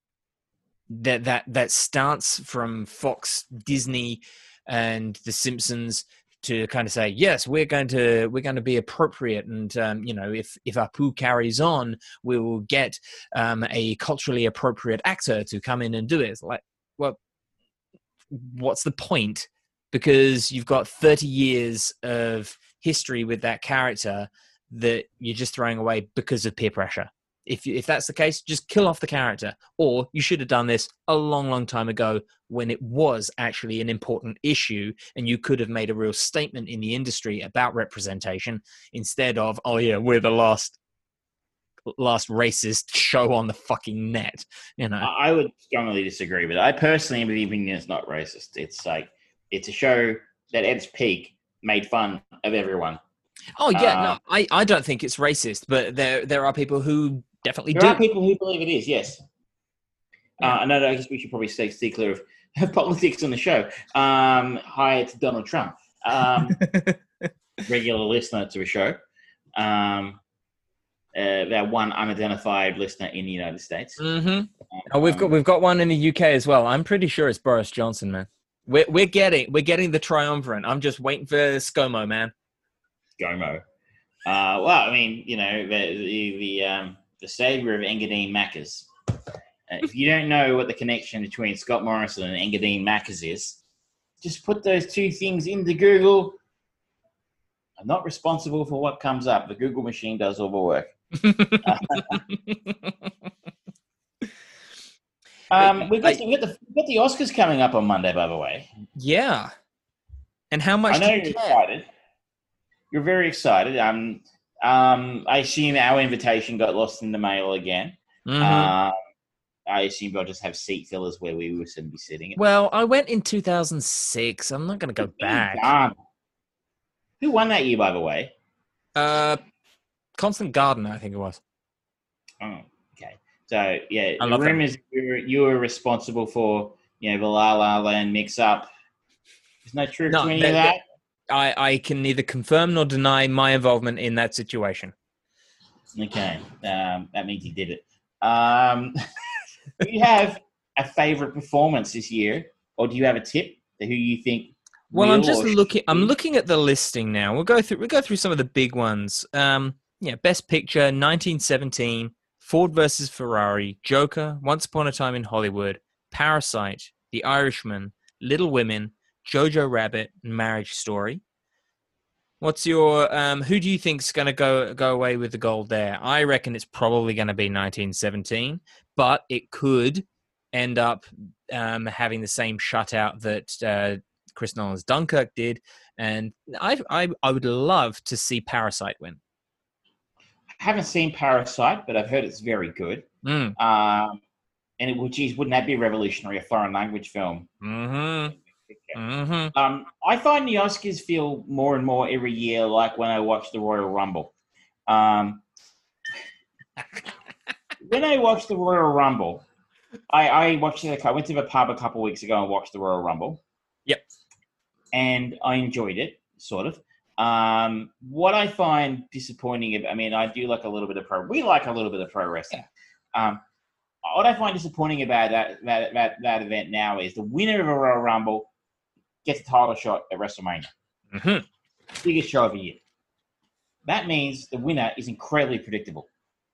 That that that stance from Fox, Disney, and The Simpsons to kind of say, yes, we're going to we're going to be appropriate, and um, you know, if if Apu carries on, we will get um, a culturally appropriate actor to come in and do it. It's like, well, what's the point? Because you've got thirty years of history with that character that you're just throwing away because of peer pressure. If if that's the case, just kill off the character. Or you should have done this a long, long time ago when it was actually an important issue and you could have made a real statement in the industry about representation instead of, oh yeah, we're the last last racist show on the fucking net. You know,
I would strongly disagree with it. I personally believe it's not racist. It's like, it's a show that at its peak made fun of everyone.
Oh yeah,
uh,
no, I, I don't think it's racist, but there there are people who definitely
there
do.
There are people who believe it is, yes. Yeah. Uh, and I guess we should probably stay, stay clear of politics on the show. Um, hi, it's Donald Trump. Um, regular listener to a show. Um, uh, that one unidentified listener in the United States.
Mm-hmm.
Um,
oh, we've got we've got one in the U K as well. I'm pretty sure it's Boris Johnson, man. We're we're getting we're getting the triumvirate. I'm just waiting for ScoMo, man.
ScoMo. Uh, well, I mean, you know, the the the, um, the savior of Engadine Macca's. Uh, if you don't know what the connection between Scott Morrison and Engadine Macca's is, just put those two things into Google. I'm not responsible for what comes up. The Google machine does all the work. um, we've got, I, the, we've, got the, we've got the Oscars coming up on Monday, by the way.
Yeah. And how much
I know
do you
you're
care?
excited. You're very excited. Um, um, I assume our invitation got lost in the mail again.
Mm-hmm.
Uh, I assume they'll just have seat fillers where we would be sitting.
Well, I went in two thousand six. I'm not going to go back.
Darn. Who won that year, by the way?
Uh, Constant Gardener, I think it was.
Oh, okay. So, yeah,
I
the
love
rumors you were, you were responsible for, you know, the La La Land mix-up. There's no truth
no,
to any
that,
of that?
I, I can neither confirm nor deny my involvement in that situation.
Okay. Um, that means you did it. Um, do you have a favorite performance this year, or do you have a tip to who you think?
Well, I'm just
or
looking.
should
I'm
be?
looking at the listing now. We'll go through. We'll go through some of the big ones. Um, Yeah, Best Picture, nineteen seventeen, Ford versus Ferrari, Joker, Once Upon a Time in Hollywood, Parasite, The Irishman, Little Women, Jojo Rabbit, and Marriage Story. What's your um? Who do you think's going to go go away with the gold there? I reckon it's probably going to be nineteen seventeen, but it could end up um, having the same shutout that uh, Chris Nolan's Dunkirk did, and I, I I would love to see Parasite win.
I haven't seen Parasite, but I've heard it's very good.
Mm.
Um, and it, well, geez, wouldn't that be revolutionary? A foreign language film.
Mm-hmm. Mm-hmm.
Um, I find the Oscars feel more and more every year like when I watch the Royal Rumble. Um, when I watched the Royal Rumble, I, I watched it. I went to the pub a couple of weeks ago and watched the Royal Rumble.
Yep.
And I enjoyed it, sort of. Um, what I find disappointing, I mean, I do like a little bit of pro. We like a little bit of pro wrestling. Um, what I find disappointing about that that that, that event now is the winner of a Royal Rumble gets a title shot at WrestleMania.
Mm-hmm.
Biggest show of the year. That means the winner is incredibly predictable.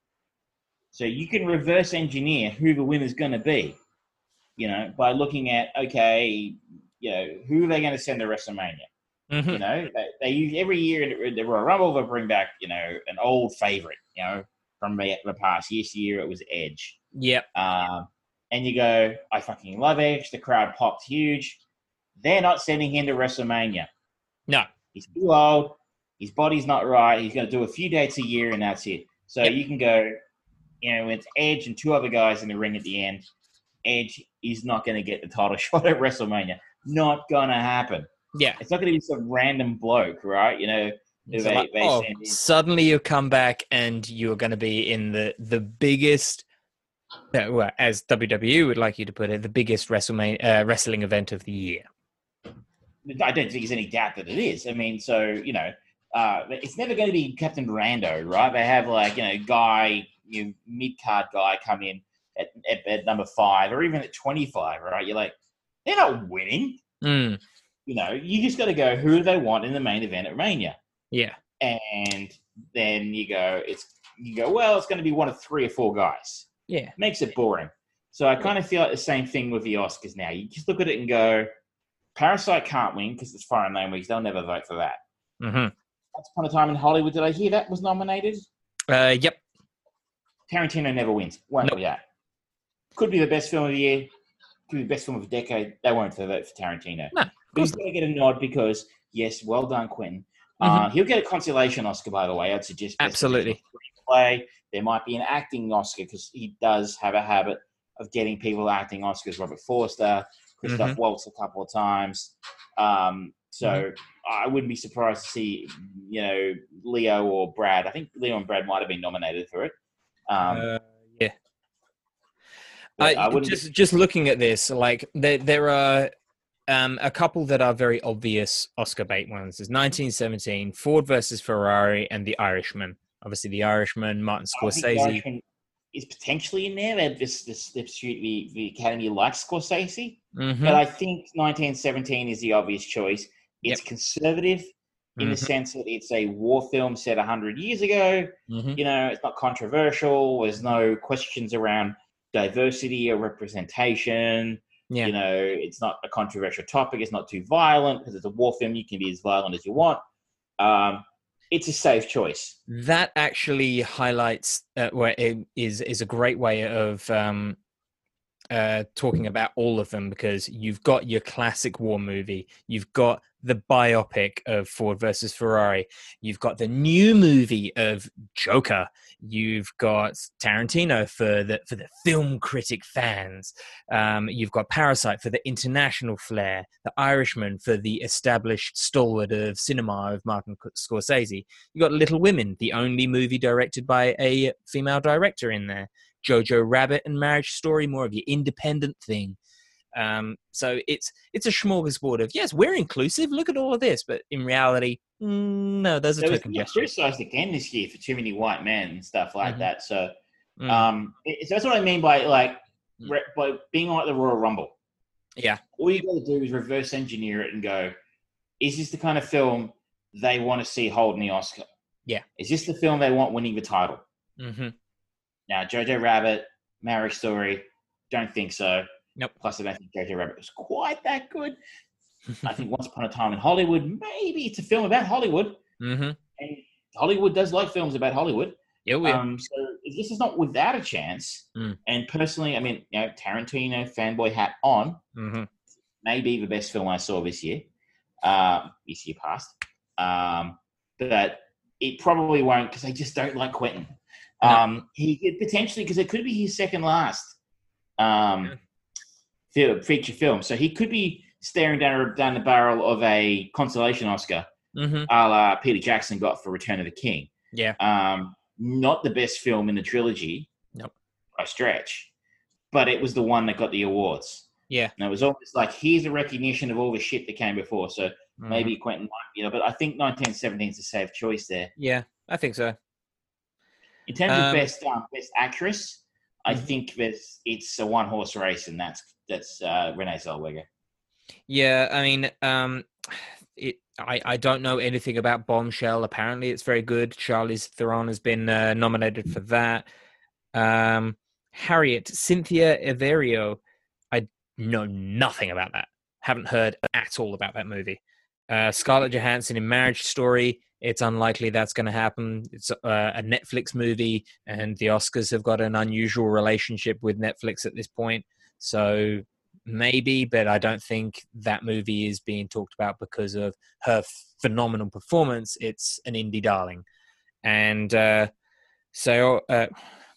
So you can reverse engineer who the winner's going to be, you know, by looking at, okay, you know, who are they going to send to WrestleMania?
Mm-hmm.
You know, they, they use every year in the Royal Rumble, they'll bring back, you know, an old favorite, you know, from the, the past. This year it was Edge.
Yep.
Um, and you go, I fucking love Edge. The crowd popped huge. They're not sending him to WrestleMania.
No.
He's too old. His body's not right. He's going to do a few dates a year, and that's it. So
yep.
you can go, you know, it's Edge and two other guys in the ring at the end. Edge is not going to get the title shot at WrestleMania. Not going to happen.
Yeah.
It's not going to be some random bloke, right? You know,
so
they,
like,
they
oh,
send in.
Suddenly you come back and you're going to be in the, the biggest, uh, well, as W W E would like you to put it, the biggest WrestleMania, uh, wrestling event of the year.
I don't think there's any doubt that it is. I mean, so, you know, uh, it's never going to be Captain Rando, right? They have, like, you know, guy, you know, mid-card guy come in at, at, at number five or even at twenty-five, right? You're like, they're not winning.
Mm.
You know, you just got to go who do they want in the main event at Mania.
Yeah.
And then you go, it's you go, well, it's going to be one of three or four guys.
Yeah.
Makes it boring. So I kind of feel like the same thing with the Oscars now. You just look at it and go, Parasite can't win because it's foreign language. They'll never vote for that.
Mm-hmm.
Once Upon a Time in Hollywood, did I hear that was nominated?
Uh, yep.
Tarantino never wins. Won't
nope.
be that. Could be the best film of the year. Could be the best film of the decade. They won't vote for Tarantino.
No,
but he's going to get a nod because, yes, well done, Quentin.
Mm-hmm.
Uh, he'll get a consolation Oscar, by the way. I'd suggest.
Absolutely.
Play. There might be an acting Oscar because he does have a habit of getting people acting Oscars. Robert Forster, Christoph
mm-hmm.
Waltz a couple of times. Um, so
mm-hmm.
I wouldn't be surprised to see, you know, Leo or Brad. I think Leo and Brad might have been nominated for it. Um,
uh, yeah. I,
I wouldn't
just
be-
just looking at this, like there there are um, a couple that are very obvious Oscar bait ones. There's nineteen seventeen, Ford versus Ferrari, and The Irishman. Obviously, The Irishman, Martin Scorsese.
I think The Irishman is potentially in there. They're this this the, the Academy likes Scorsese,
mm-hmm.
but I think nineteen seventeen is the obvious choice. It's
yep.
conservative in
mm-hmm.
the sense that it's a war film set one hundred years ago.
Mm-hmm.
You know, it's not controversial. There's no questions around diversity or representation.
Yeah.
You know, it's not a controversial topic. It's not too violent because it's a war film. You can be as violent as you want. Um, it's a safe choice.
That actually highlights uh, where it is is a great way of um, uh, talking about all of them, because you've got your classic war movie, you've got the biopic of Ford versus Ferrari, you've got the new movie of Joker, you've got Tarantino for the for the film critic fans, um, you've got Parasite for the international flair, The Irishman for the established stalwart of cinema of Martin Scorsese. You've got Little Women, the only movie directed by a female director in there. Jojo Rabbit and Marriage Story, more of your independent thing. Um, so it's it's a smorgasbord of, yes, we're inclusive, look at all of this, but in reality, mm, no, there's a
there
token
was
gesture.
Criticized again this year for too many white men and stuff like
mm-hmm.
that. So,
mm.
um, it, so that's what I mean by like
mm.
re, by being like the Royal Rumble.
Yeah,
all you got to do is reverse engineer it and go, is this the kind of film they want to see holding the Oscar?
Yeah.
Is this the film they want winning the title?
Mm-hmm.
Now, Jojo Rabbit, Marriage Story, don't think so.
Nope.
Plus, I don't think Jojo Rabbit was quite that good. I think Once Upon a Time in Hollywood, maybe it's a film about Hollywood.
Mm-hmm.
And Hollywood does like films about Hollywood.
Yeah, we
um, so this is not without a chance.
Mm.
And personally, I mean, you know, Tarantino fanboy hat on,
mm-hmm.
maybe the best film I saw this year, uh, this year past. Um, but it probably won't because I just don't like Quentin.
No.
Um, he could potentially, because it could be his second last um, yeah. feature film. So he could be staring down, down the barrel of a consolation Oscar,
mm-hmm.
a la Peter Jackson got for Return of the King.
Yeah.
Um, not the best film in the trilogy.
Nope.
By stretch. But it was the one that got the awards.
Yeah.
And it was almost like, here's a recognition of all the shit that came before. So mm-hmm. maybe Quentin might, you know, but I think nineteen seventeen is a safe choice there.
Yeah, I think so.
In terms
um,
of best um, best actress, I
mm-hmm.
think there's, it's a one horse race, and that's that's uh, Renee Zellweger.
Yeah, I mean, um, it. I, I don't know anything about Bombshell. Apparently, it's very good. Charlize Theron has been uh, nominated for that. Um, Harriet, Cynthia Everio. I know nothing about that. Haven't heard at all about that movie. Uh, Scarlett Johansson in Marriage Story. It's unlikely that's going to happen. It's uh, a Netflix movie, and the Oscars have got an unusual relationship with Netflix at this point. So maybe, but I don't think that movie is being talked about because of her phenomenal performance. It's an indie darling. And uh, so uh,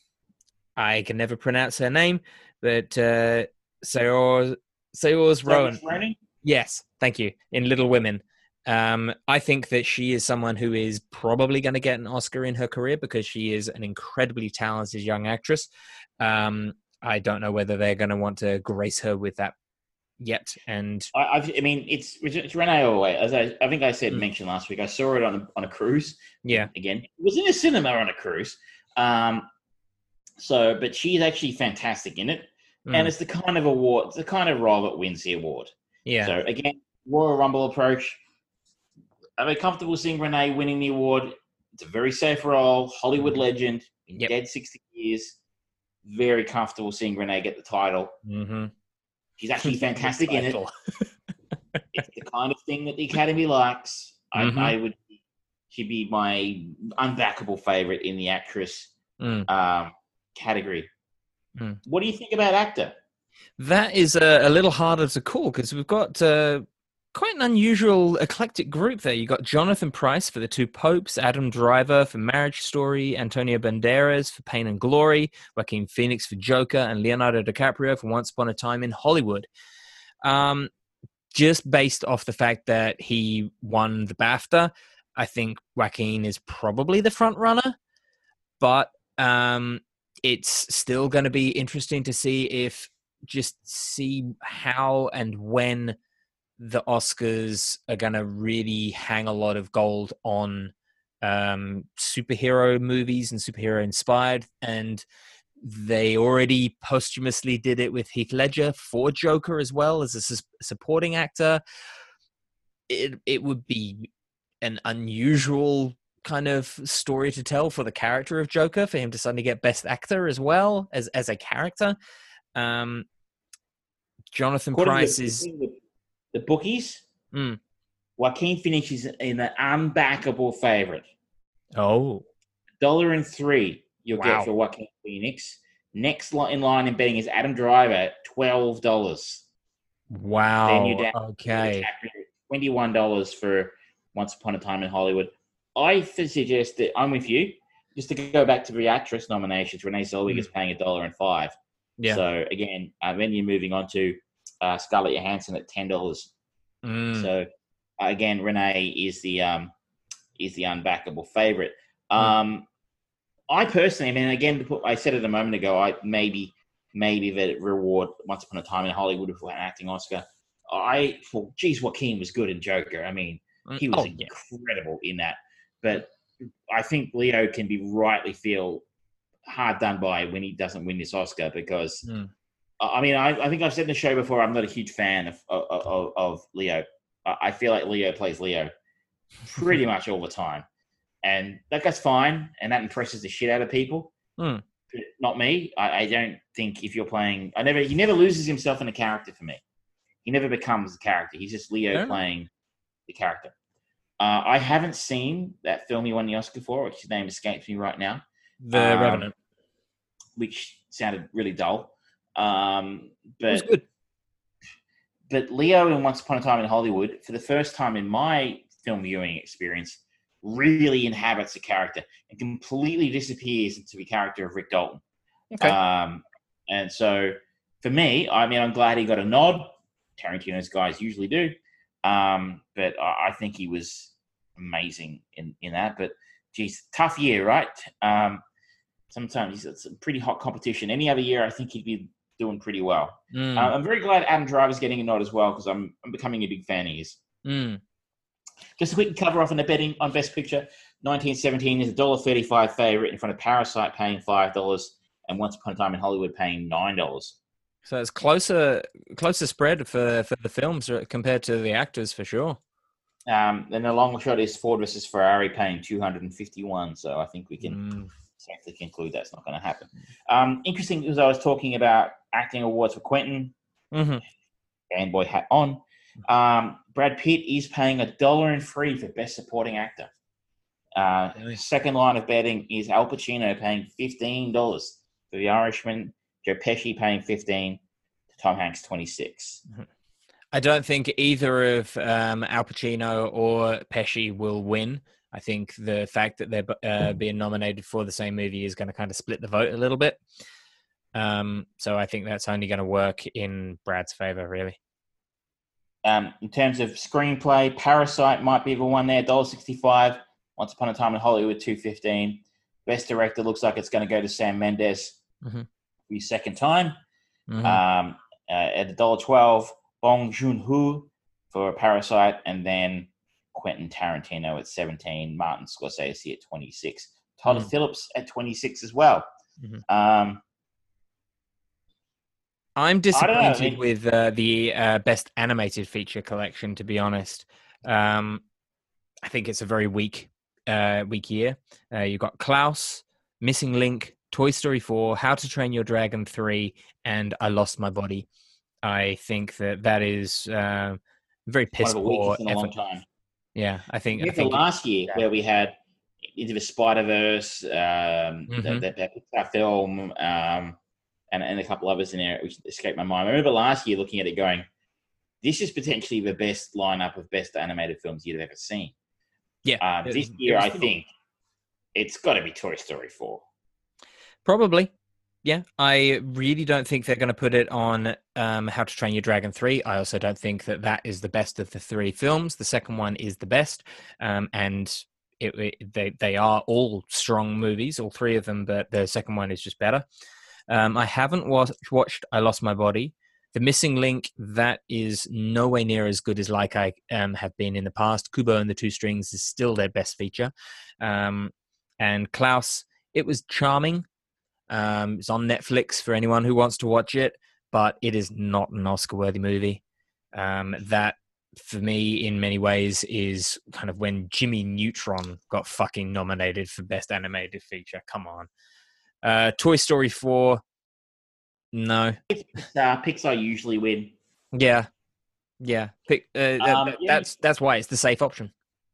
I can never pronounce her name, but uh, Saoirse Ronan. Yes, thank you. In Little Women. Um, I think that she is someone who is probably going to get an Oscar in her career because she is an incredibly talented young actress. Um, I don't know whether they're going to want to grace her with that yet. And
I, I've, I mean, it's, it's Renee Zellweger. As I, I think I said, mm. mentioned last week, I saw it on a, on a cruise.
Yeah.
Again, it was in a cinema on a cruise. Um, so, but she's actually fantastic in it. Mm. And it's the kind of award, it's the kind of role that wins the award.
Yeah.
So again, Royal Rumble approach. I'm very comfortable seeing Renee winning the award. It's a very safe role. Hollywood legend. Been yep. dead sixty years. Very comfortable seeing Renee get the title.
Mm-hmm.
She's actually fantastic in it. It's the kind of thing that the Academy likes. Mm-hmm. I, I would. She'd be my unbackable favorite in the actress mm. um, category. Mm. What do you think about actor?
That is a, a little harder to call because we've got uh, quite an unusual eclectic group there. You got Jonathan Pryce for The Two Popes, Adam Driver for Marriage Story, Antonio Banderas for Pain and Glory, Joaquin Phoenix for Joker, and Leonardo DiCaprio for Once Upon a Time in Hollywood. Um, just based off the fact that he won the BAFTA, I think Joaquin is probably the front runner, but um, it's still going to be interesting to see if just see how and when the Oscars are going to really hang a lot of gold on um, superhero movies and superhero inspired. And they already posthumously did it with Heath Ledger for Joker as well as a su- supporting actor. It it would be an unusual kind of story to tell for the character of Joker, for him to suddenly get Best Actor as well as, as a character. Um, Jonathan
According
Pryce
the,
is...
The, the bookies,
mm.
Joaquin Phoenix is in an unbackable favorite.
Oh.
Dollar and three you'll wow. get for Joaquin Phoenix. Next in line in betting is Adam Driver, twelve dollars.
Wow.
Then you're down
okay.
twenty-one dollars for Once Upon a Time in Hollywood. I suggest that I'm with you. Just to go back to the actress nominations, Renee Zellweger is mm. paying a dollar and five.
Yeah.
So again, uh, then you're moving on to uh, Scarlett Johansson at ten dollars.
Mm.
So uh, again, Renee is the um, is the unbackable favorite. Um, mm. I personally, I mean, again, I said it a moment ago. I maybe maybe the reward Once Upon a Time in Hollywood for an acting Oscar. I well, geez, Joaquin was good in Joker. I mean, he was oh, incredible yeah. in that. But I think Leo can be rightly feel hard done by when he doesn't win this Oscar because, mm. I mean, I, I think I've said in the show before, I'm not a huge fan of of, of, of Leo. I feel like Leo plays Leo pretty much all the time. and that guy's fine, and that impresses the shit out of people.
Mm.
But not me. I, I don't think if you're playing, I never. He never loses himself in a character for me. He never becomes the character. He's just Leo
Yeah.
playing the character. Uh, I haven't seen that film he won the Oscar for, which his name escapes me right now.
The
um,
Revenant.
Which sounded really dull. Um, but
It was good.
But Leo in Once Upon a Time in Hollywood, for the first time in my film viewing experience, really inhabits a character and completely disappears into the character of Rick Dalton.
Okay.
Um, and so for me, I mean, I'm glad he got a nod. Tarantino's guys usually do. Um, but I, I think he was amazing in, in that. But, geez, tough year, right? Um, sometimes it's a pretty hot competition. Any other year, I think he'd be doing pretty well.
Mm.
Uh, I'm very glad Adam Driver's getting a nod as well because I'm, I'm becoming a big fan of his.
Mm.
Just a quick cover off on the betting on Best Picture. nineteen seventeen is a one dollar thirty-five favourite in front of Parasite paying five dollars and Once Upon a Time in Hollywood paying nine dollars.
So it's closer, closer spread for, for the films compared to the actors for sure.
Um, then the long shot is Ford versus Ferrari paying two hundred fifty-one. So I think we can
Mm.
safely conclude that's not going to happen. Um, interesting because I was talking about acting awards for Quentin.
Mm-hmm.
Fanboy hat on. Um, Brad Pitt is paying a dollar and three for Best Supporting Actor. Uh,
Nice.
Second line of betting is Al Pacino paying fifteen dollars for The Irishman. Joe Pesci paying fifteen dollars. Tom Hanks twenty-six dollars.
I don't think either of um, Al Pacino or Pesci will win. I think the fact that they're uh, being nominated for the same movie is going to kind of split the vote a little bit. Um, so I think that's only going to work in Brad's favor, really.
Um, in terms of screenplay, Parasite might be the one there, one dollar sixty-five. Once Upon a Time in Hollywood, two dollars fifteen. Best Director looks like it's going to go to Sam Mendes
Mm-hmm.
for the second time.
Mm-hmm.
Um, uh, at one dollar twelve, Bong Joon-ho for Parasite, and then Quentin Tarantino at seventeen, Martin Scorsese at twenty-six, Todd
Mm.
Phillips at twenty-six as well.
Mhm.
Um,
I'm
know,
disappointed
I mean-
with uh, the uh, best animated feature collection, to be honest. Um, I think it's a very weak, uh, weak year. Uh, you've got Klaus, Missing Link, Toy Story four, How to Train Your Dragon three, and I Lost My Body. I think that that is uh, very
one
piss
of the
poor
weakest in a long
effort.
time.
Yeah, I think. I
Compared to
think
last year,
yeah.
where we had Into the Spider-Verse, um,
Mhm.
that, that, that Pixar film, um, and, and a couple others in there which escaped my mind. I remember last year looking at it going, this is potentially the best lineup of best animated films you'd have ever seen.
yeah,
Um,
it-
this
it
year,
was
I
good.
think it's got to be Toy Story four.
Probably. Yeah, I really don't think they're going to put it on um, How to Train Your Dragon three. I also don't think that that is the best of the three films. The second one is the best, um, and it, it, they they are all strong movies, all three of them, but the second one is just better. Um, I haven't watched, watched I Lost My Body. The Missing Link, that is nowhere near as good as Like I um, have been in the past. Kubo and the Two Strings is still their best feature. Um, and Klaus, it was charming. Um, it's on Netflix for anyone who wants to watch it, but it is not an Oscar-worthy movie. Um, that, for me, in many ways, is kind of when Jimmy Neutron got fucking nominated for Best Animated Feature. Come on. Uh, Toy Story four, no.
Pixar, Pixar usually win.
Yeah. Yeah. Pick, uh, that-
Um,
that-
yeah.
That's that's why it's the safe option.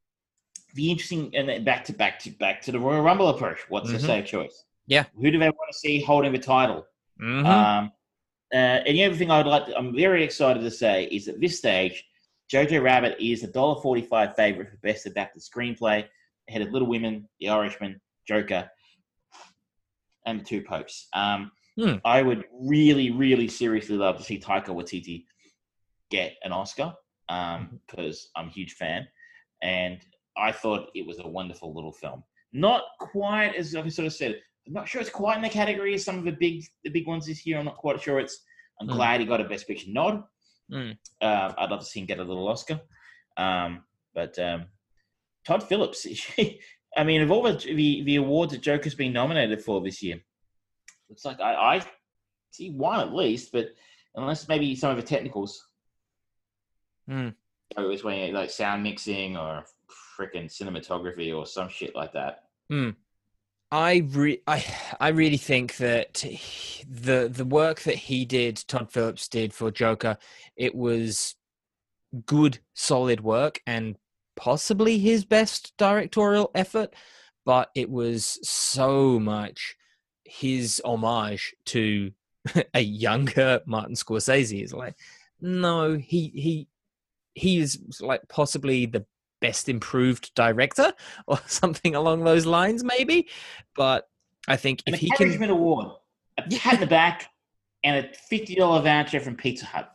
The interesting, and then back to back to back to the Royal Rumble approach. What's the
Mhm.
safe choice?
Yeah.
Who do they want to see holding the title?
Mhm.
Um, uh, and the other thing I would like, to, I'm very excited to say is at this stage, Jojo Rabbit is a one dollar forty-five favorite for best adapted screenplay, ahead of Little Women, The Irishman, Joker, and The Two Popes. Um,
Hmm.
I would really, really seriously love to see Taika Waititi get an Oscar because I'm a huge fan, and I thought it was a wonderful little film. Not quite as like I sort of said. I'm not sure it's quite in the category of some of the big the big ones this year. I'm not quite sure it's. I'm
Mm.
glad he got a Best Picture nod.
Mm.
Uh, I'd love to see him get a little Oscar. Um, but um, Todd Phillips, I mean, of all the, the the awards that Joker's been nominated for this year, looks like I, I see one at least. But unless maybe some of the technicals,
Mm.
it was when like sound mixing or freaking cinematography or some shit like that.
Mm. I re- I I really think that the the work that he did, Todd Phillips did for Joker, it was good, solid work, and possibly his best directorial effort. But it was so much his homage to a younger Martin Scorsese. Is like, no, he he he is like possibly the best improved director or something along those lines, maybe. But I think
An
if he
encouragement
can,
award, a pat in the back, and a fifty dollar voucher from Pizza Hut.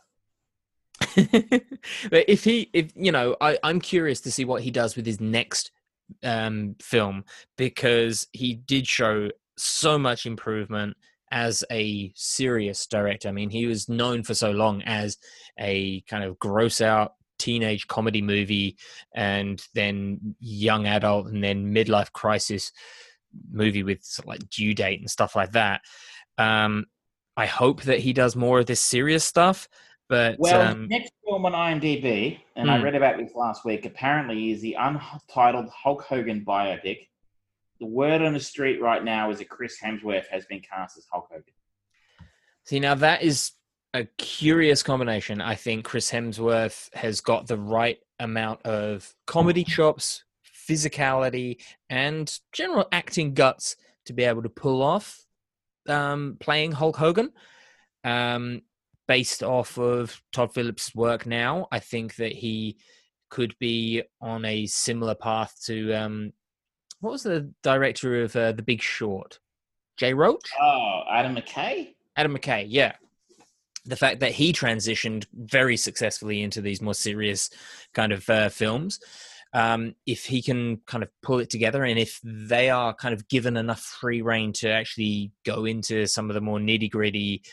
but if he, if you know, I, I'm curious to see what he does with his next um, film, because he did show so much improvement as a serious director. I mean, he was known for so long as a kind of gross out teenage comedy movie, and then young adult, and then midlife crisis movie with sort of like Due Date and stuff like that. Um, I hope that he does more of this serious stuff. But
Well,
um,
the next film on IMDb, and I
hmm.
read about this last week, apparently is the untitled Hulk Hogan biopic. The word on the street right now is that Chris Hemsworth has been cast as Hulk Hogan.
See, now that is a curious combination. I think Chris Hemsworth has got the right amount of comedy chops, physicality, and general acting guts to be able to pull off um, playing Hulk Hogan. Um, based off of Todd Phillips' work now, I think that he could be on a similar path to um, what was the director of uh, The Big Short? Jay Roach?
Oh, Adam McKay?
Adam McKay, yeah. The fact that he transitioned very successfully into these more serious kind of uh, films, um, if he can kind of pull it together, and if they are kind of given enough free rein to actually go into some of the more nitty gritty,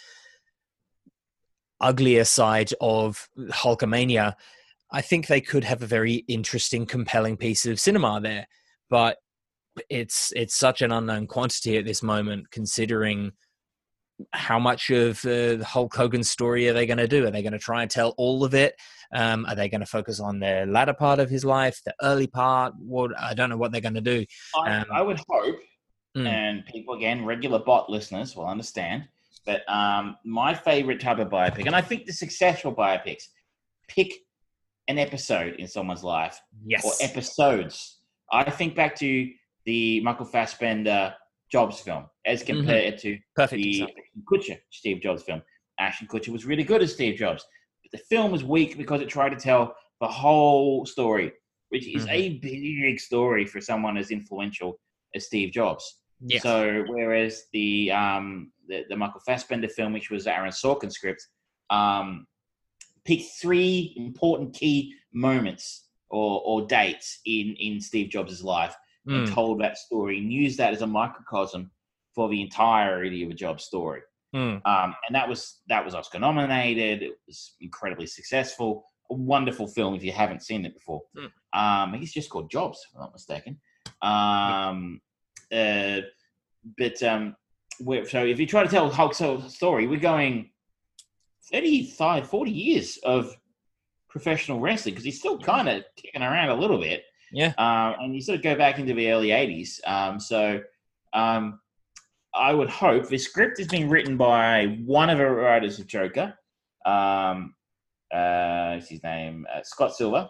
uglier side of Hulkamania, I think they could have a very interesting, compelling piece of cinema there. But it's it's such an unknown quantity at this moment, considering how much of uh, the Hulk Hogan story are they going to do? Are they going to try and tell all of it? Um, are they going to focus on the latter part of his life, the early part? What I don't know what they're going to do.
I,
Um,
I would hope,
mm,
and people, again, regular bot listeners will understand, but um, my favorite type of biopic, and I think the successful biopics, pick an episode in someone's life
yes.
or episodes. I think back to the Michael Fassbender Jobs film as compared mm-hmm. to
Perfect
the
example.
Ashton Kutcher Steve Jobs film. Ashton Kutcher was really good as Steve Jobs, but the film was weak because it tried to tell the whole story, which is mm-hmm. a big story for someone as influential as Steve Jobs.
Yes.
So whereas the, um, the the Michael Fassbender film, which was Aaron Sorkin's script, um, picked three important key moments or, or dates in, in Steve Jobs' life mm. and told that story and used that as a microcosm for the entirety of a Jobs story.
Mm.
Um, and that was that was Oscar nominated. It was incredibly successful. A wonderful film if you haven't seen it before. Mm. Um, I think it's just called Jobs, if I'm not mistaken. Um, uh, but um, so if you try to tell Hulk's story, we're going thirty-five, forty years of professional wrestling because he's still kind of kicking around a little bit.
Yeah.
Um, and you sort of go back into the early eighties. Um, so um, I would hope the script has been written by one of the writers of Joker. Um, uh, what's his name? Uh, Scott Silver.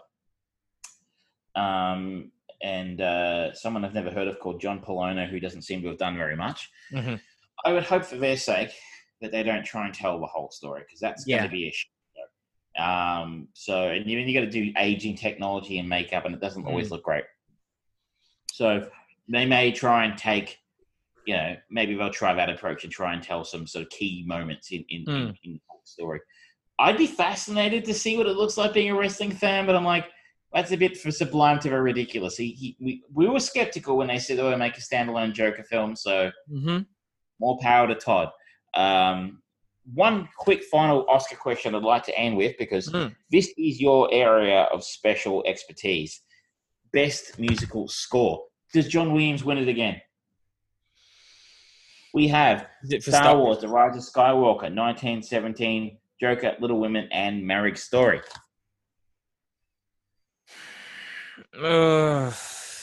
Um, and uh, someone I've never heard of called John Polona, who doesn't seem to have done very much. Mm-hmm. I would hope for their sake that they don't try and tell the whole story because that's yeah. going to be a shit. Um, so, and you, you got to do aging technology and makeup, and it doesn't mm. always look great. So, they may try and take, you know, maybe they'll try that approach and try and tell some sort of key moments in in, mm. in, in the whole story. I'd be fascinated to see what it looks like being a wrestling fan, but I'm like, that's a bit for sublime to the ridiculous. He, he, we, we were skeptical when they said, oh, make a standalone Joker film, so
mm-hmm.
more power to Todd. Um, one quick final Oscar question I'd like to end with, because mm. this is your area of special expertise. Best musical score. Does John Williams win it again? We have Star, Star Wars, The Rise of Skywalker, nineteen seventeen, Joker, Little Women, and Marriage Story.
Uh,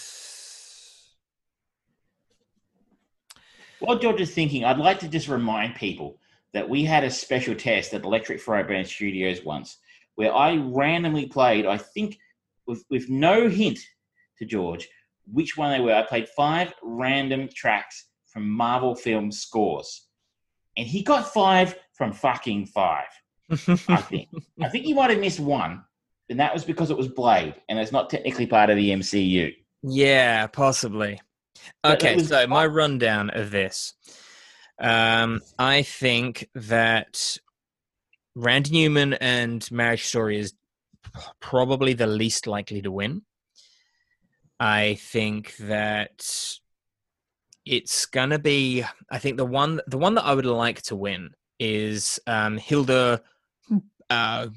While George is thinking, I'd like to just remind people that we had a special test at Electric Firebrand Studios once where I randomly played, I think, with, with no hint to George, which one they were. I played five random tracks from Marvel film scores. And he got five from fucking five, I think. I think he might have missed one, and that was because it was Blade, and it's not technically part of the M C U.
Yeah, possibly.
But it
Okay,
was
so my rundown of this. Um, I think that Randy Newman and Marriage Story is probably the least likely to win. I think that it's gonna be. I think the one, the one that I would like to win is um, Hilda uh,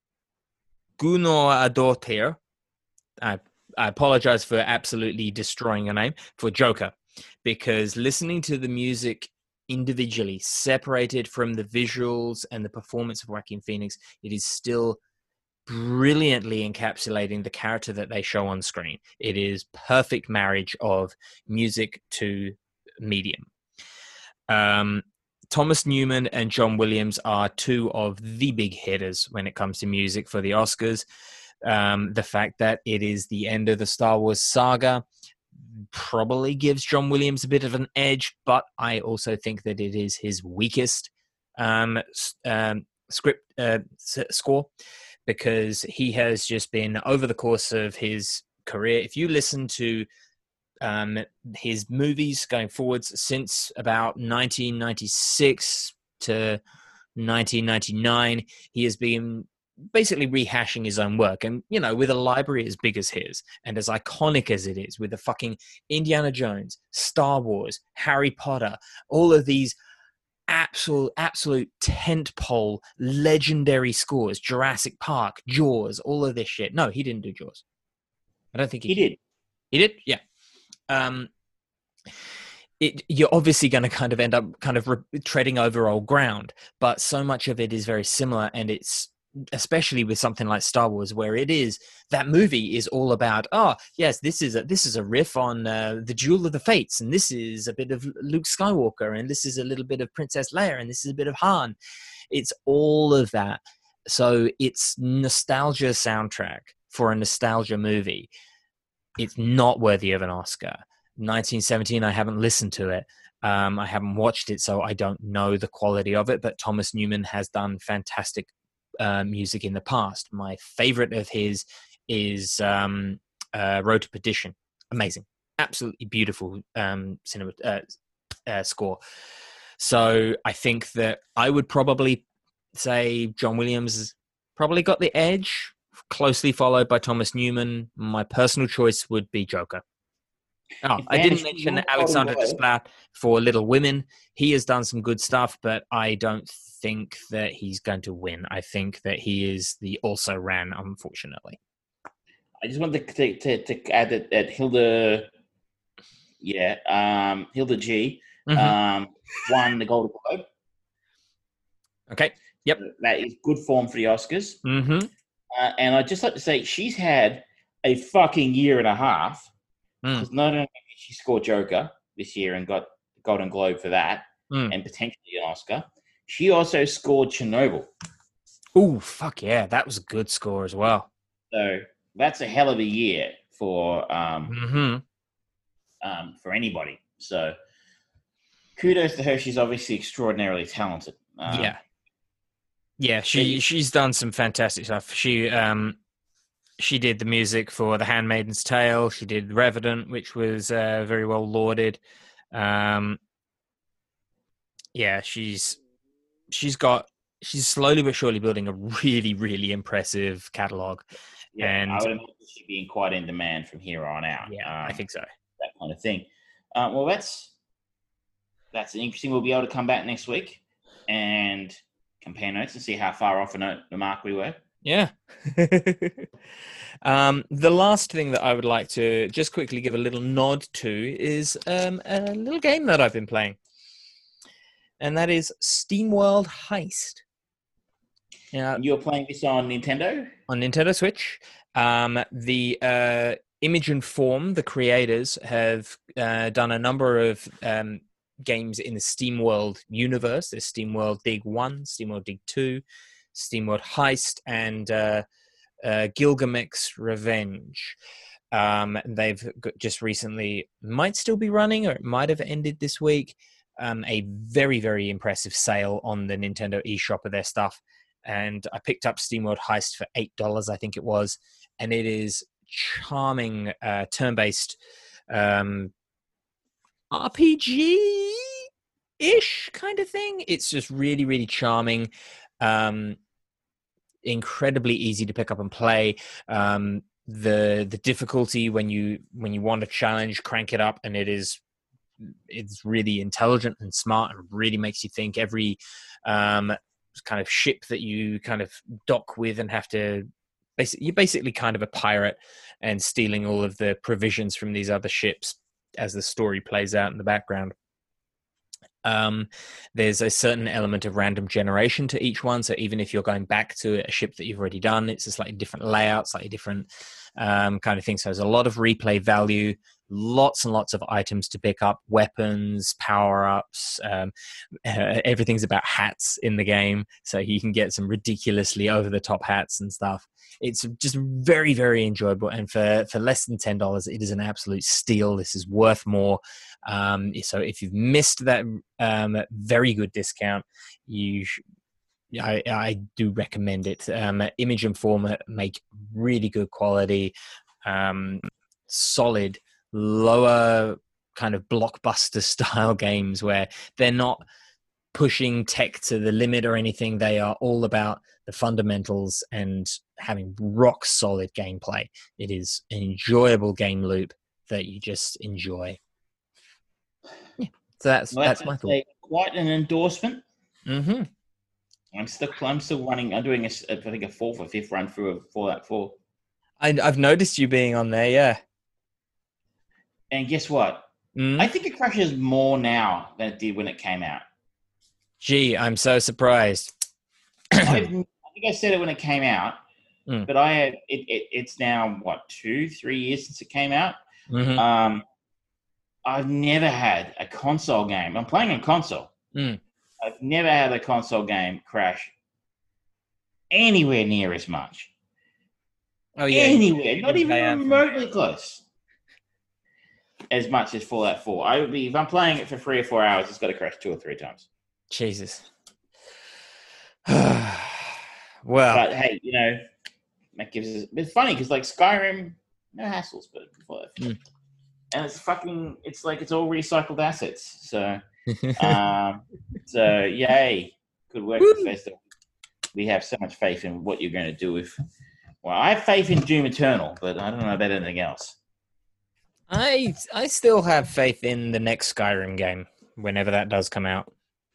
Guðnadóttir. I I apologize for absolutely destroying your name, for Joker, because listening to the music individually, separated from the visuals and the performance of Joaquin Phoenix, it is still brilliantly encapsulating the character that they show on screen. It is perfect marriage of music to medium. Um, Thomas Newman and John Williams are two of the big hitters when it comes to music for the Oscars. Um, the fact that it is the end of the Star Wars saga probably gives John Williams a bit of an edge, but I also think that it is his weakest um, um, script uh, score, because he has just been, over the course of his career, if you listen to um, his movies going forwards since about nineteen ninety-six to nineteen ninety-nine, he has been basically rehashing his own work. And, you know, with a library as big as his and as iconic as it is, with the fucking Indiana Jones, Star Wars, Harry Potter, all of these absolute, absolute tentpole legendary scores, Jurassic Park, Jaws, all of this shit. No, he didn't do Jaws. I don't think he,
he did.
He did? Yeah. Um, It, you're obviously going to kind of end up kind of re- treading over old ground, but so much of it is very similar, and it's especially with something like Star Wars, where it is, that movie is all about, oh yes, this is a this is a riff on uh, the Duel of the Fates, and this is a bit of Luke Skywalker, and this is a little bit of Princess Leia, and this is a bit of Han. It's all of that. So it's nostalgia soundtrack for a nostalgia movie. It's not worthy of an Oscar. nineteen seventeen, I haven't listened to it. Um, I haven't watched it, so I don't know the quality of it, but Thomas Newman has done fantastic uh, music in the past. My favorite of his is um, uh, Road to Perdition. Amazing. Absolutely beautiful um, cinema uh, uh, score. So I think that I would probably say John Williams has probably got the edge, closely followed by Thomas Newman. My personal choice would be Joker. Oh, I didn't mention Alexander Desplat for Little Women. He has done some good stuff, but I don't think that he's going to win. I think that he is the also ran, unfortunately.
I just wanted to, to, to add that, that Hilda, yeah, um, Hilda G, mm-hmm. um, won the Golden Globe.
Okay, yep.
That is good form for the Oscars.
Mm-hmm.
Uh, and I'd just like to say she's had a fucking year and a half. Because mm. not only did she score Joker this year and got the Golden Globe for that, mm. and potentially an Oscar, she also scored Chernobyl.
Oh, fuck yeah. That was a good score as well.
So that's a hell of a year for um,
mm-hmm.
um, for anybody. So kudos to her. She's obviously extraordinarily talented. Um,
yeah. Yeah, she, she's done some fantastic stuff. She... um. She did the music for The Handmaid's Tale. She did Revenant, which was uh, very well lauded. Um, yeah, she's she's got she's slowly but surely building a really, really impressive catalog.
Yeah,
and
I would imagine she's being quite in demand from here on out.
Yeah,
um,
I think so.
That kind of thing. Uh, well, that's that's interesting. We'll be able to come back next week and compare notes and see how far off the mark we were.
Yeah. um, the last thing that I would like to just quickly give a little nod to is um, a little game that I've been playing. And that is SteamWorld Heist.
Now, you're playing this on Nintendo?
On Nintendo Switch. Um, the uh, Image and Form, the creators, have uh, done a number of um, games in the SteamWorld universe. There's SteamWorld Dig one, SteamWorld Dig two, SteamWorld Heist, and uh, uh, Gilgamesh Revenge. Um, they've got just recently, might still be running, or it might have ended this week, um, a very, very impressive sale on the Nintendo eShop of their stuff. And I picked up SteamWorld Heist for eight dollars, I think it was. And it is charming uh, turn-based um, R P G-ish kind of thing. It's just really, really charming. Um, incredibly easy to pick up and play. Um, the the difficulty when you when you want a challenge, crank it up, and it is it's really intelligent and smart and really makes you think. Every um, kind of ship that you kind of dock with and have to basically, you're basically kind of a pirate and stealing all of the provisions from these other ships as the story plays out in the background. Um, there's a certain element of random generation to each one. So even if you're going back to a ship that you've already done, it's a slightly different layout, slightly different um, kind of thing. So there's a lot of replay value, lots and lots of items to pick up, weapons, power-ups. Um, uh, everything's about hats in the game. So you can get some ridiculously over-the-top hats and stuff. It's just very, very enjoyable. And for, for less than ten dollars, it is an absolute steal. This is worth more. Um, so if you've missed that um, very good discount, you sh- I, I do recommend it. Um, Image and Form make really good quality, um, solid, lower kind of blockbuster style games where they're not pushing tech to the limit or anything. They are all about the fundamentals and having rock solid gameplay. It is an enjoyable game loop that you just enjoy. Yeah, so that's
well,
that's, that's my thought.
Quite an endorsement.
Mm-hmm.
I'm still I'm still running. I'm doing a, I think a fourth or fifth run through of Fallout four.
I, I've noticed you being on there, yeah.
And guess what?
Mm?
I think it crashes more now than it did when it came out.
Gee, I'm so surprised.
I've, I think I said it when it came out,
mm.
but I had it, it. It's now what two, three years since it came out.
Mm-hmm.
Um, I've never had a console game. I'm playing on console.
Mm.
I've never had a console game crash anywhere near as much.
Oh yeah,
anywhere, not even remotely close. As much as Fallout four. I would be if I'm playing it for three or four hours, it's got to crash two or three times.
Jesus. Well,
but hey, you know, that gives us. It's funny because like Skyrim, no hassles, but mm. and it's fucking. It's like it's all recycled assets. So, um, so yay, good work, Bethesda. We have so much faith in what you're going to do with. Well, I have faith in Doom Eternal, but I don't know about anything else.
I I still have faith in the next Skyrim game whenever that does come out.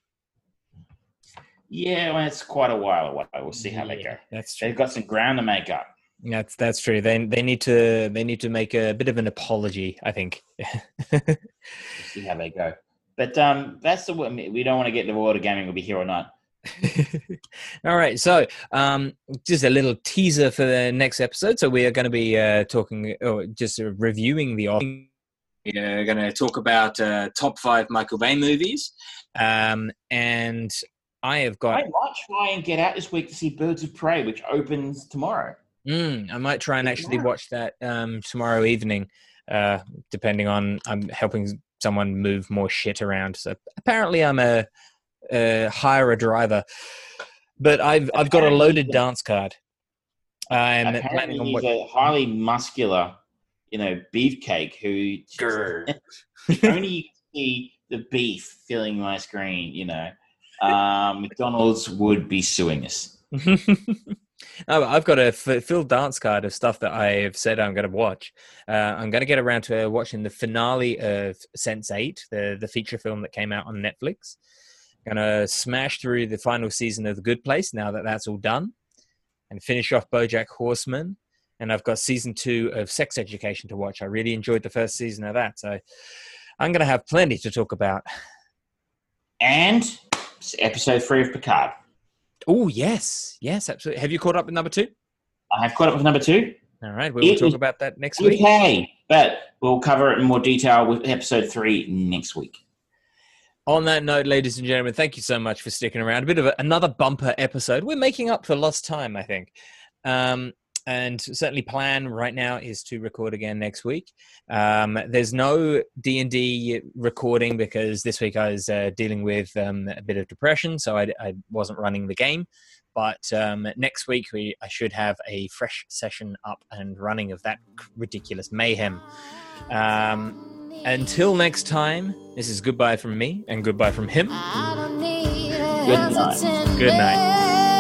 Yeah, well, it's quite a while away. We'll see how yeah, they go.
That's true.
They've got some ground to make up.
That's that's true. They they need to they need to make a bit of an apology, I think.
We'll see how they go. But um, that's the we don't want to get into World of Gaming will be here or not.
All right, so um, just a little teaser for the next episode. So we are going to be uh, talking, or just uh, reviewing the. We're going to talk about uh, top five Michael Bay movies, um, and I have got.
I might try and get out this week to see Birds of Prey, which opens tomorrow.
Mm, I might try and actually watch that um, tomorrow evening, uh, depending on I'm helping someone move more shit around. So apparently, I'm a. Uh, hire a driver, but I've I've got a loaded dance card. I'm
apparently he's what... a highly muscular, you know, beefcake who only you can see the beef filling my screen. You know, um, McDonald's would be suing us.
Oh, I've got a f- full dance card of stuff that I have said I'm going to watch. Uh, I'm going to get around to watching the finale of Sense eight, the the feature film that came out on Netflix. Gonna smash through the final season of The Good Place now that that's all done, and finish off BoJack Horseman. And I've got season two of Sex Education to watch. I really enjoyed the first season of that, so I'm gonna have plenty to talk about.
And episode three of Picard.
Oh yes, yes, absolutely. Have you caught up with number two?
I have caught up with number two.
All right, we will talk about that next week.
Okay, but we'll cover it in more detail with episode three next week.
On that note, ladies and gentlemen, thank you so much for sticking around. A bit of a, another bumper episode. We're making up for lost time, I think. Um, and certainly plan right now is to record again next week. Um, there's no D and D recording because this week I was uh, dealing with um, a bit of depression, so I, I wasn't running the game. But um, next week we I should have a fresh session up and running of that ridiculous mayhem. Um, until next time, this is goodbye from me and goodbye from him.
Good night.
Good night.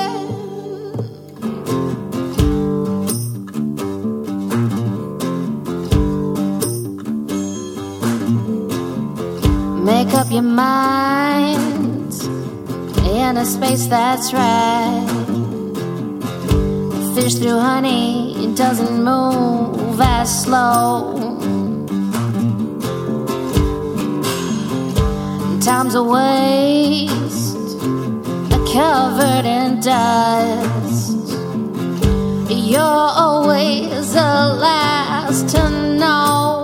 Make up your mind in a space that's right. Fish through honey, it doesn't move as slow. Time's a waste, covered in dust. You're always the last to know.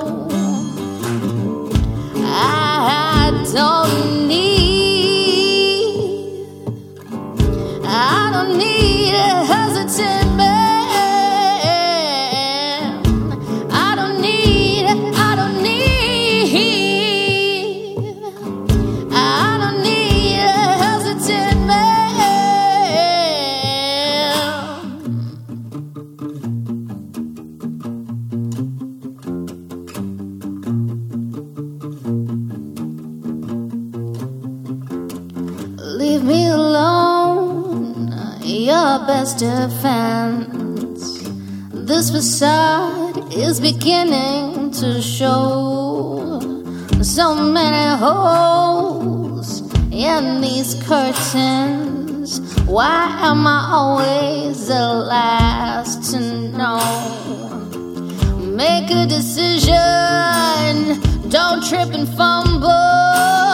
I don't need, I don't need a hesitant man. I don't need, I don't need, I don't need a hesitant man. Leave me alone, your best defense. This facade is beginning to show so many holes in these curtains. Why am I always the last to know? Make a decision, don't trip and fumble.